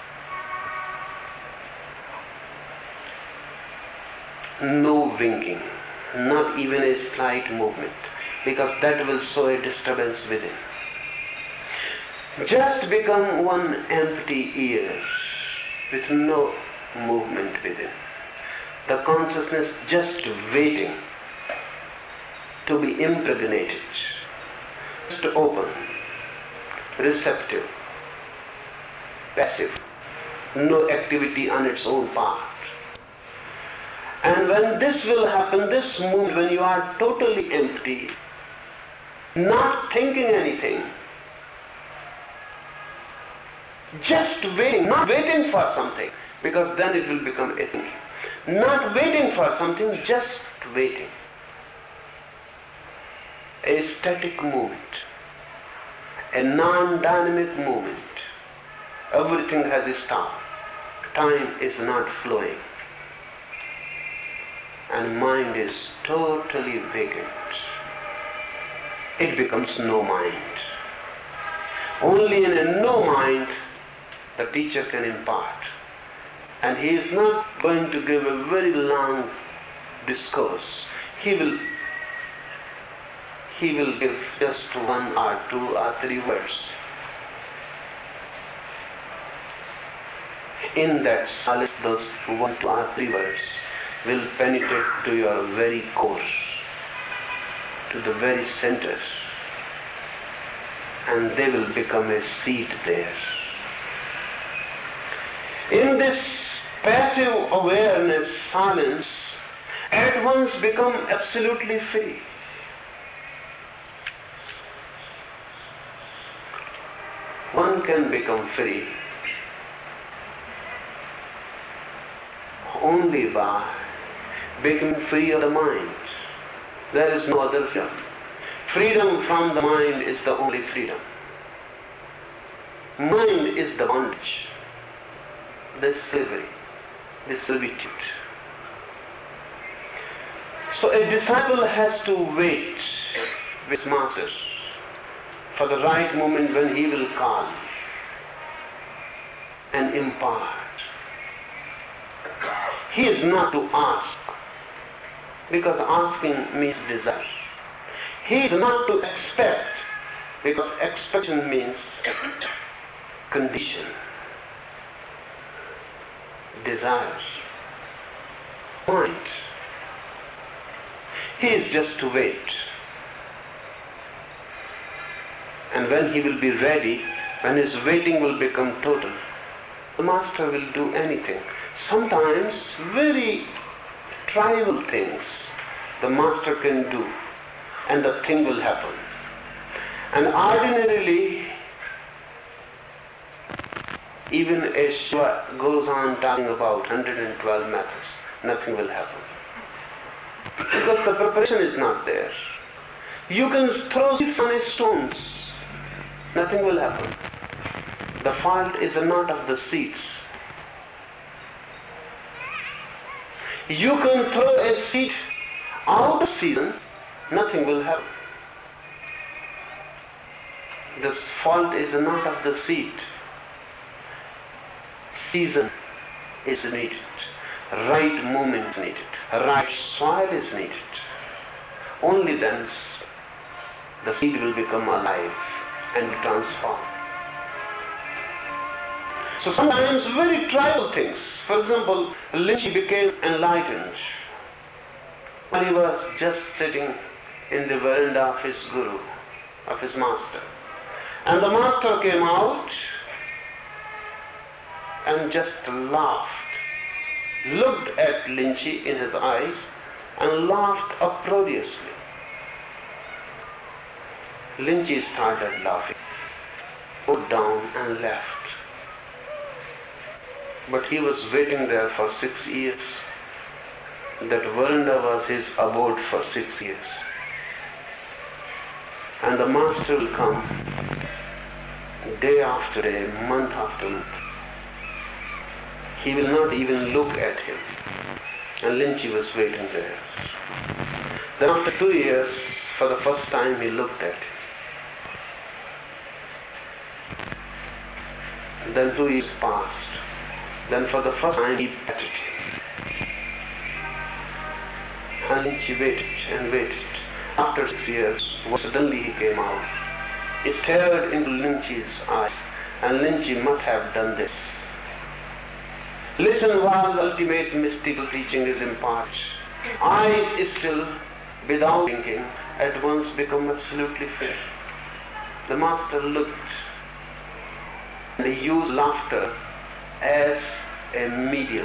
No winking, not even a slight movement, because that will sow a disturbance within. Just become one empty ear with no movement within. The consciousness just waiting to be impregnated, just open, receptive, passive, no activity on its own part. And when this will happen, this moment when you are totally empty, not thinking anything, just waiting, not waiting for something, because then it will become a thing. Not waiting for something, just waiting. A static movement, a non-dynamic movement. Everything has stopped. Time is not flowing. And mind is totally vacant. It becomes no mind. Only in a no mind the teacher can impart. And he is not going to give a very long discourse. He will give just one or two or three words. In that silence, those 1, 2 or 3 words will penetrate to your very core, to the very center, and they will become a seed there. In this passive awareness, silence at once become absolutely free. One can become free only by becoming free of the mind. There is no other freedom. Freedom from the mind is the only freedom. Mind is the bondage, the slavery, the servitude. So a disciple has to wait with Master for the right moment when he will call and impart. He is not to ask, because asking means desire. He is not to expect, because expectation means condition, desire, point. He is just to wait. And when he will be ready, when his waiting will become total, the Master will do anything. Sometimes very trivial things the Master can do, and the thing will happen. And ordinarily, even as Shiva goes on talking about 112 methods, nothing will happen. Because the preparation is not there. You can throw seeds on a stones, nothing will happen. The fault is not of the seeds. You can throw a seed out of season, nothing will happen. The fault is not of the seed. Season is needed. Right movement is needed. Right soil is needed. Only then the seed will become alive and transform. So sometimes very trivial things. For example, Linchi became enlightened when he was just sitting in the veranda of his guru, of his master. And the master came out and just laughed, looked at Linchi in his eyes and laughed uproariously. Linchi started laughing, put down and left. But he was waiting there for 6 years. That veranda was his abode for 6 years. And the master will come day after day, month after month. He will not even look at him. And Linchi was waiting there. Then after 2 years, for the first time he looked at him. Then 2 years passed. Then for the first time he patted him. And Linchi waited and waited. After 6 years, suddenly he came out. He stared into Linchi's eyes, and Linchi must have done this. Listen while the ultimate mystical teaching is imparted. Eyes still, without thinking, at once become absolutely fixed. The master looked, and he used laughter as a medium.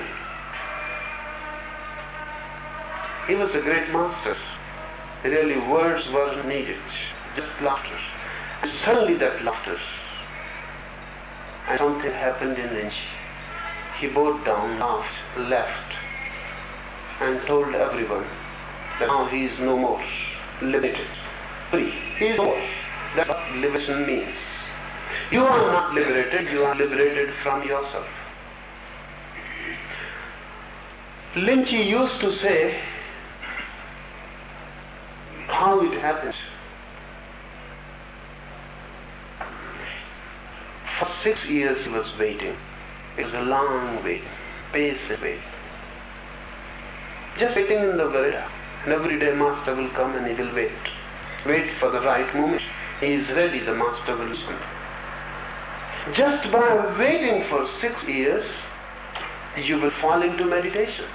He was a great master. Really, words were needed, just laughter. And suddenly that laughter, and something happened in Linchi. He bowed down, laughed, left, and told everyone that now he is no more limited, free. He is no more. That's what liberation means. You are not liberated, you are liberated from yourself. Linchi used to say how it happened. For 6 years he was waiting. It was a long wait, patient wait. Just waiting in the veranda. And every day master will come and he will wait. Wait for the right moment. He is ready, the master will listen. Just by waiting for 6 years, you will fall into meditation.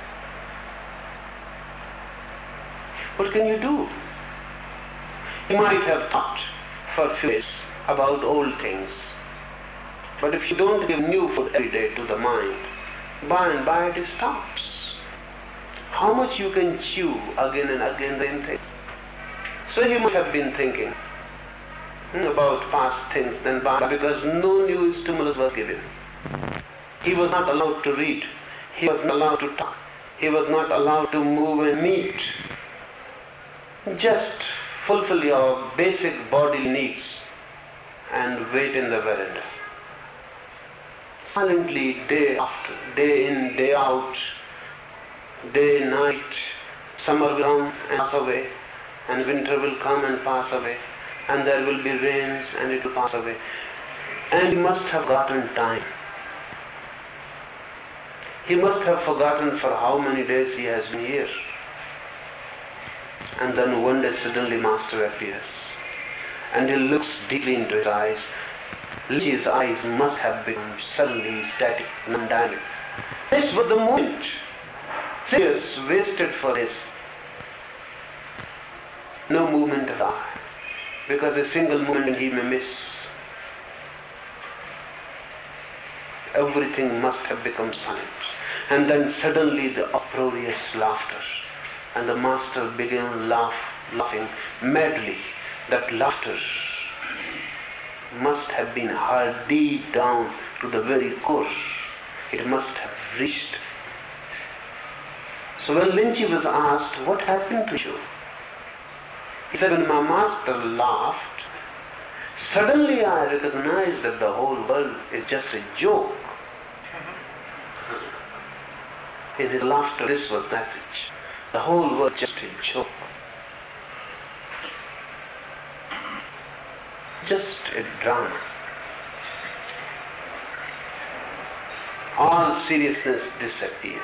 What can you do? You might have thought for a few days about old things. But if you don't give new food every day to the mind, by and by it stops. How much you can chew again and again the same thing. So he might have been thinking about past things then by, because no new stimulus was given. He was not allowed to read. He was not allowed to talk. He was not allowed to move and meet. Just fulfill your basic bodily needs and wait in the veranda. Silently, day after, day in, day out, day, night, summer will come and pass away, and winter will come and pass away, and there will be rains and it will pass away. And he must have forgotten time. He must have forgotten for how many days he has been here. And then one day suddenly Master appears, and he looks deeply into his eyes. Linchi's eyes must have become suddenly static, non-dynamic. This was the moment. 6 years wasted for this. No movement of the eye, because a single movement he may miss. Everything must have become silent. And then suddenly the uproarious laughter. And the master began laughing madly. That laughter must have been heard deep down to the very core. It must have reached. So when Linchi was asked, what happened to you? He said, when my master laughed, suddenly I recognized that the whole world is just a joke. In his laughter, this was the message. The whole world just a joke. Just a drama. All seriousness disappears.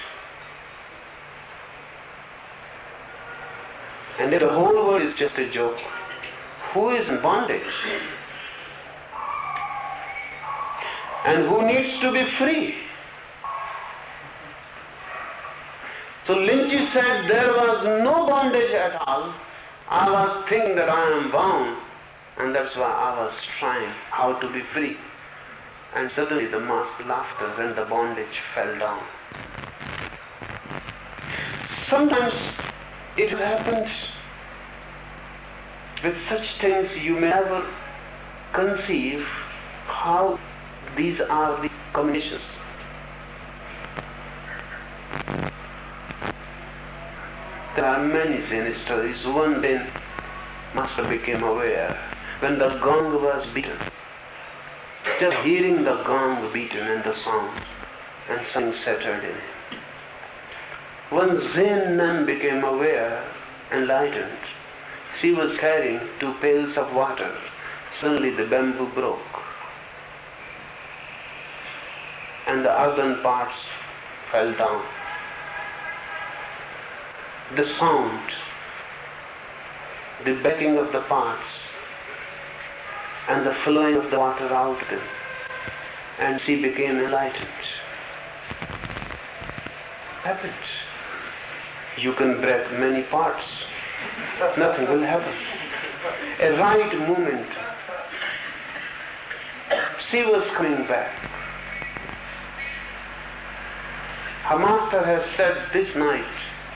And if the whole world is just a joke, who is in bondage? And who needs to be free? So Lynchy said there was no bondage at all. I was thinking that I am bound, and that's why I was trying how to be free. And suddenly the masked laughter when the bondage fell down. Sometimes it happens with such things you may never conceive how these are the combinations. There are many Zen stories. One day, Master became aware when the gong was beaten. Just hearing the gong beaten and the sound, and something settled in him. One Zen nun became aware, enlightened. She was carrying 2 pails of water. Suddenly the bamboo broke, and the earthen parts fell down. The sound, the breaking of the parts, and the flowing of the water out of them, and she became enlightened. Happens. You can break many parts, nothing will happen. A right moment. She was coming back. Her master has said this night,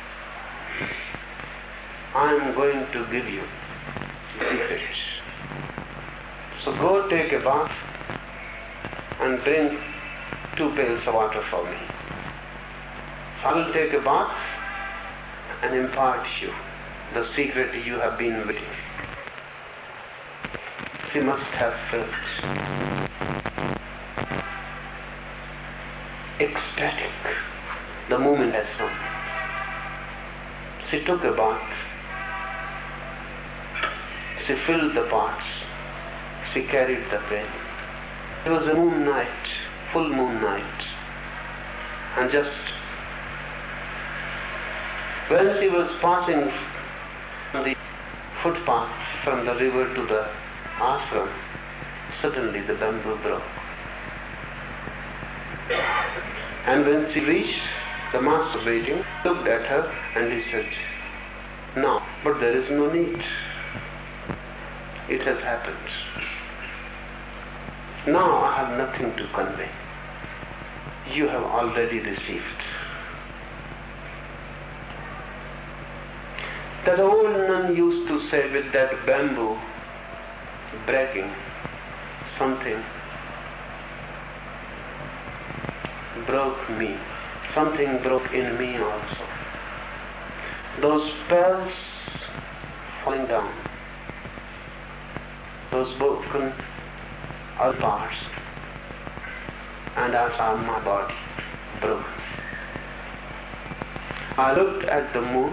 I am going to give you secrets. So go take a bath and bring 2 pails of water for me. So I will take a bath and impart you the secret you have been waiting. She must have felt ecstatic. The moment has come. She took a bath. She filled the pots. She carried the pail. It was a moon night, full moon night. And just when she was passing the footpath from the river to the ashram, suddenly the bamboo broke. And when she reached, the master waiting, looked at her and he said, no, but there is no need. It has happened. Now I have nothing to convey. You have already received. That old nun used to say with that bamboo breaking, something broke me. Something broke in me also. Those bells falling down, those broken parts, and I saw my body broken. I looked at the moon.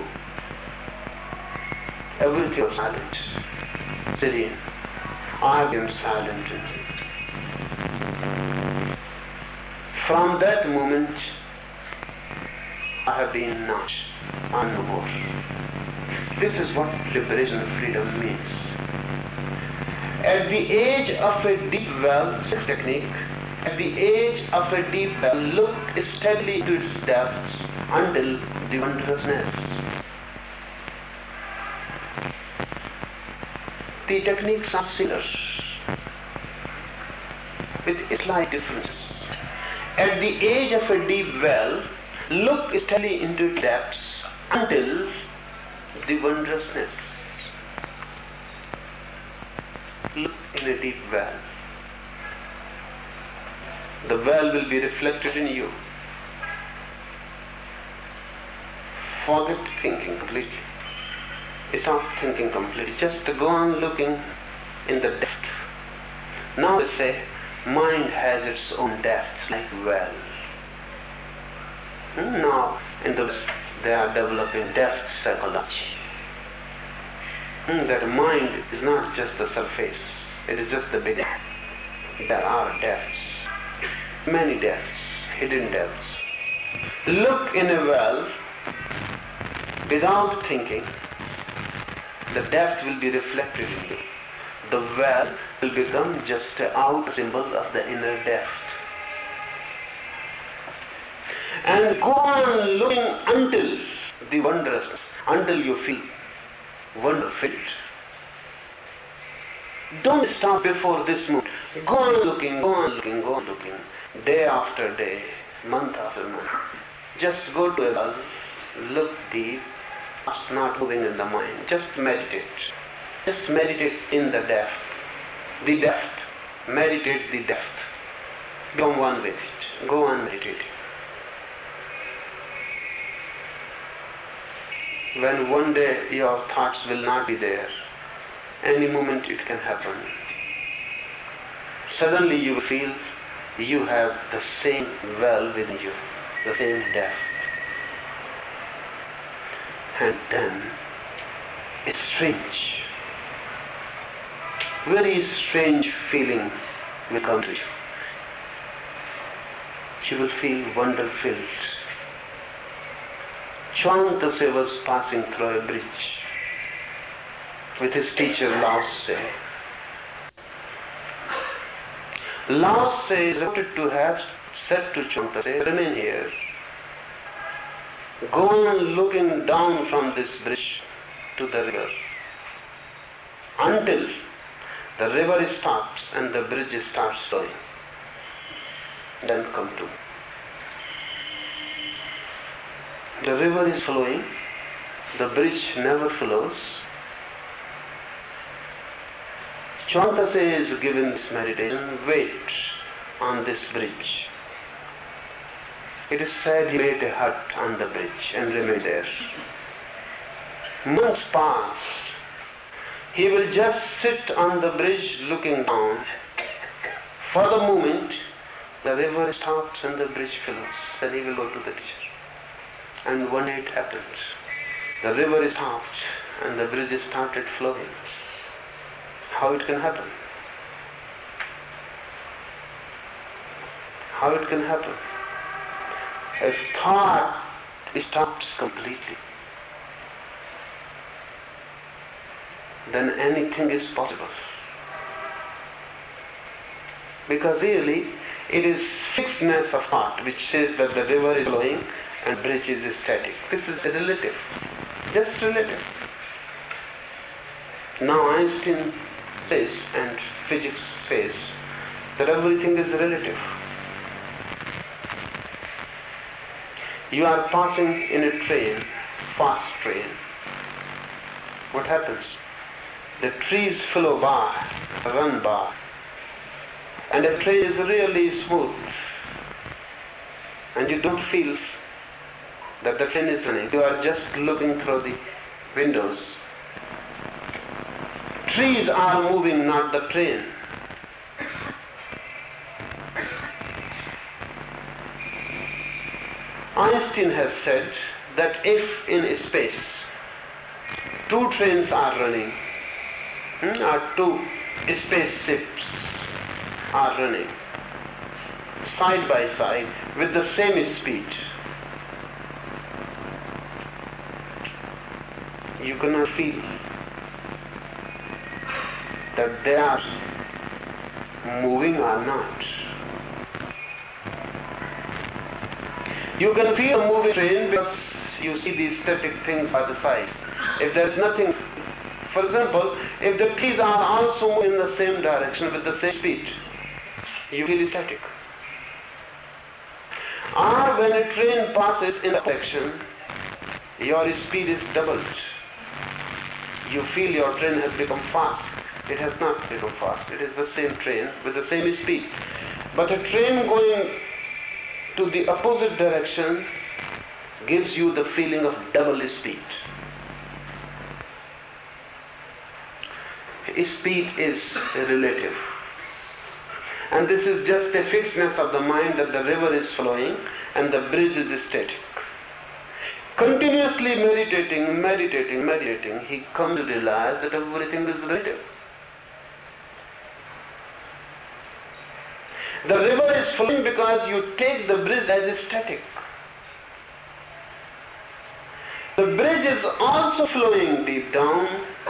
Everything was silent, serene. I became silent indeed. From that moment, I have been not. I'm no more. This is what liberation and freedom means. At the age of a deep well, sex technique, at the age of a deep well, look steadily into its depths until the wondrousness. The techniques are similar, with slight differences. At the age of a deep well, look steadily into its depths until the wondrousness. Look in a deep well. The well will be reflected in you. Forget thinking completely. Stop thinking completely. Just go on looking in the depth. Now they say, mind has its own depth, like well. Now, in the West, they are developing depth psychology. That mind is not just the surface, it is just the beginning. There are depths, many depths, hidden depths. Look in a well without thinking. The depth will be reflected in you. The well will become just an out symbol of the inner depth. And go on looking until the wondrousness, until you feel wonder-filled. Don't stop before this moment. Go on looking, go on looking, go on looking. Day after day, month after month. Just go to a well, look deep, not moving in the mind. Just meditate. Just meditate in the depth. The depth. Meditate the depth. Become one with it. Go on meditating. When one day your thoughts will not be there, any moment it can happen. Suddenly you feel you have the same well within you, the same depth. And then a strange, very strange feeling will come to you. You will feel wonder-filled. Chuang Tse was passing through a bridge with his teacher Lao Tse. Lao Tse is reported to have said to Chuang Tse, remain here. Go on looking down from this bridge to the river until the river stops and the bridge starts flowing. Then come to. The river is flowing, the bridge never flows. Chuang Tse is given this meditation, wait on this bridge. It is said he made a hut on the bridge and remained there. Months pass. He will just sit on the bridge looking down. For the moment, the river stops and the bridge flows. Then he will go to the teacher. And one day it happened. The river stopped and the bridge started flowing. How it can happen? How it can happen? If thought stops completely, then anything is possible. Because really, it is fixedness of thought which says that the river is flowing and bridge is static. This is relative, just relative. Now Einstein says, and physics says, that everything is relative. You are passing in a train, fast train. What happens? The trees flow by, run by, and the train is really smooth, and you don't feel that the train is running. You are just looking through the windows. Trees are moving, not the train. Einstein has said that if in space two trains are running, or two spaceships are running side by side with the same speed, you cannot feel that they are moving or not. You can feel a moving train because you see these static things by the side. If there is nothing, for example, if the trees are also moving in the same direction with the same speed, you feel static. Or when a train passes in a direction, your speed is doubled. You feel your train has become fast. It has not become fast. It is the same train with the same speed. But a train going to the opposite direction gives you the feeling of double speed. Speed is relative. And this is just a fixedness of the mind that the river is flowing and the bridge is static. Continuously meditating, he comes to realize that everything is relative. The river is flowing because you take the bridge as static. The bridge is also flowing deep down.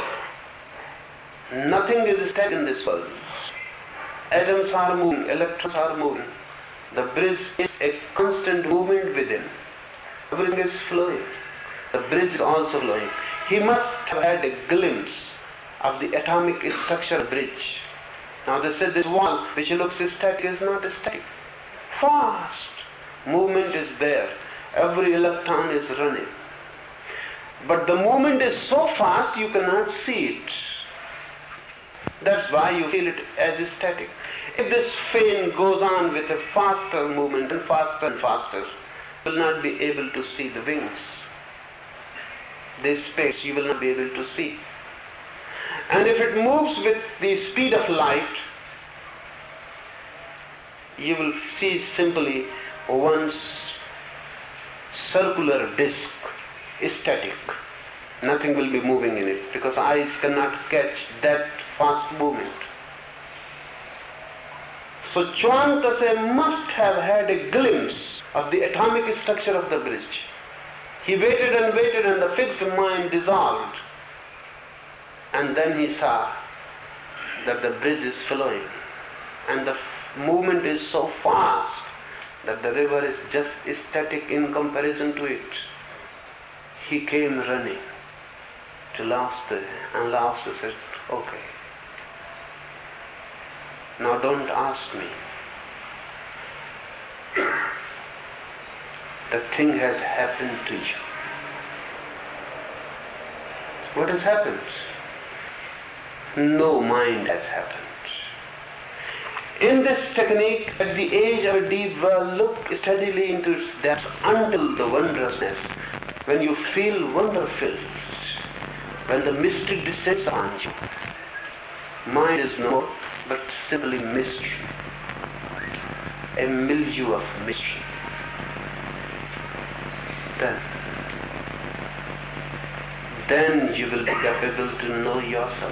Nothing is static in this world. Atoms are moving, electrons are moving. The bridge is a constant movement within. Everything is flowing. The bridge is also flowing. He must have had a glimpse of the atomic structure of the bridge. Now they said this wall which looks static is not static. Fast. Movement is there. Every electron is running. But the movement is so fast you cannot see it. That's why you feel it as static. If this fan goes on with a faster movement and faster, you will not be able to see the wings. This space you will not be able to see. And if it moves with the speed of light, you will see simply one circular disc, static. Nothing will be moving in it because eyes cannot catch that fast movement. So Chuang Tse must have had a glimpse of the atomic structure of the bridge. He waited and the fixed mind dissolved. And then he saw that the bridge is flowing and the movement is so fast that the river is just static in comparison to it. He came running to Lao Tse, and Lao Tse said, okay, now don't ask me. The thing has happened to you. What has happened? No mind has happened. In this technique, at the edge of a deep well, look steadily into its depths until the wondrousness, when you feel wonder-filled, when the mystery descends on you. Mind is no more but simply mystery, a milieu of mystery. Then you will be capable to know yourself.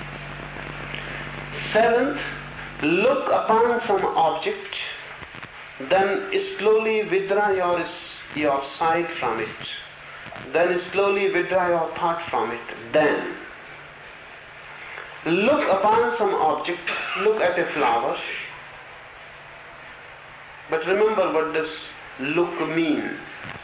Seventh, look upon some object, then slowly withdraw your sight from it. Then slowly withdraw your thought from it. Then look upon some object, look at a flower. But remember what this look means.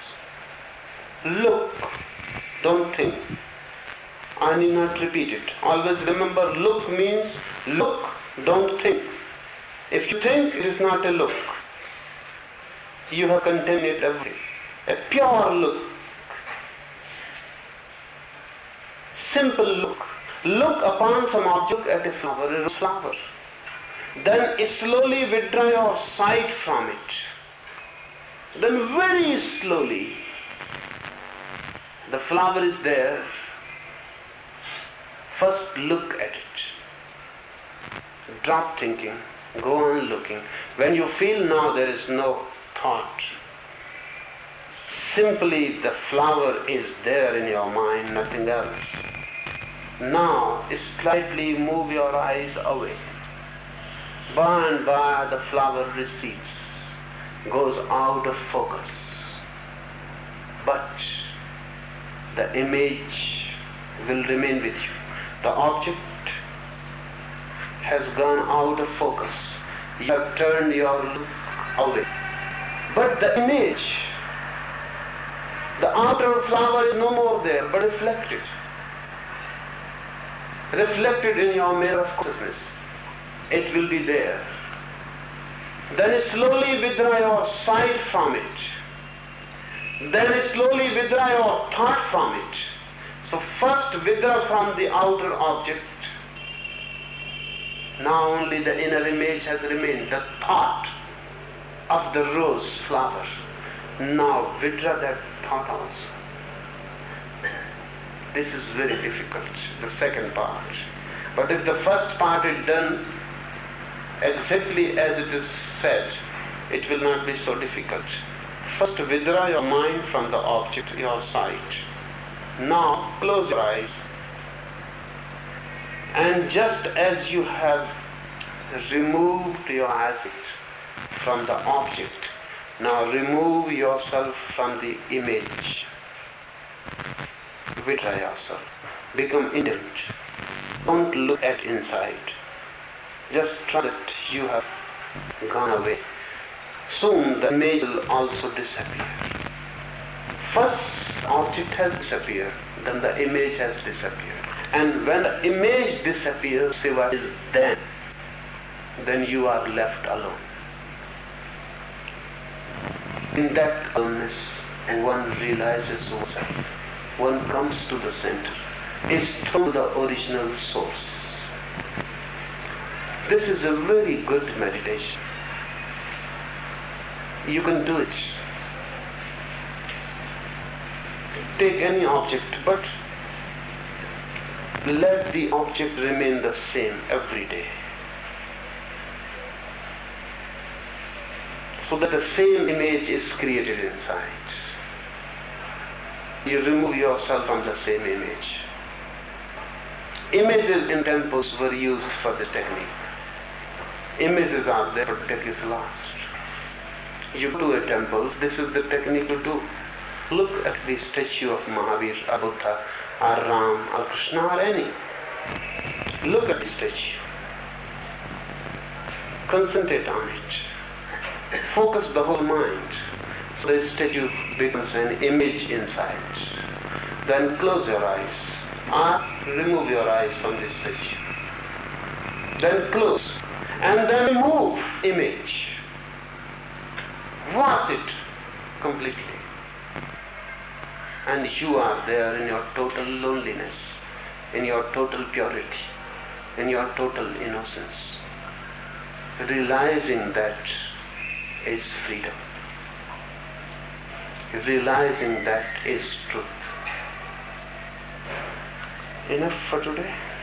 Look, don't think. I need not repeat it. Always remember, look means look, don't think. If you think, it is not a look. You have contaminated everything. A pure look. Simple look. Look upon some object at a flower. Then slowly withdraw your sight from it. Then very slowly, the flower is there. First look at it. Drop thinking. Go on looking. When you feel now there is no thought, simply the flower is there in your mind, nothing else. Now slightly move your eyes away. By and by the flower recedes, goes out of focus. But the image will remain with you. The object has gone out of focus. You have turned your look away. But the image, the outer flower is no more there, but reflected. Reflected in your mirror of consciousness. It will be there. Then slowly withdraw your sight from it. Then slowly withdraw your thought from it. So first withdraw from the outer object. Now only the inner image has remained, the thought of the rose flower. Now withdraw that thought also. This is very difficult, the second part. But if the first part is done exactly as it is said, it will not be so difficult. First withdraw your mind from the object, your sight. Now close your eyes. And just as you have removed your acid from the object. Now remove yourself from the image. Withdraw yourself. Become indifferent. Don't look at inside. Just trust that you have gone away. Soon the image will also disappear. First object has disappeared, then the image has disappeared. And when the image disappears, Shiva is then you are left alone. In that calmness, one realizes oneself. One comes to the center, is to the original source. This is a very good meditation. You can do it. Take any object, but let the object remain the same every day. So that the same image is created inside. You remove yourself from the same image. Images in temples were used for this technique. Images are there, but tech is lost. You go to a temple, this is the technique to do. Look at the statue of Mahavir, or Buddha, or Ram, or Krishna, or any. Look at the statue. Concentrate on it. Focus the whole mind. So the statue becomes an image inside. Then close your eyes, or remove your eyes from the statue. Then close, and then remove image. Wash it completely. And you are there in your total loneliness, in your total purity, in your total innocence. Realizing that is freedom. Realizing that is truth. Enough for today.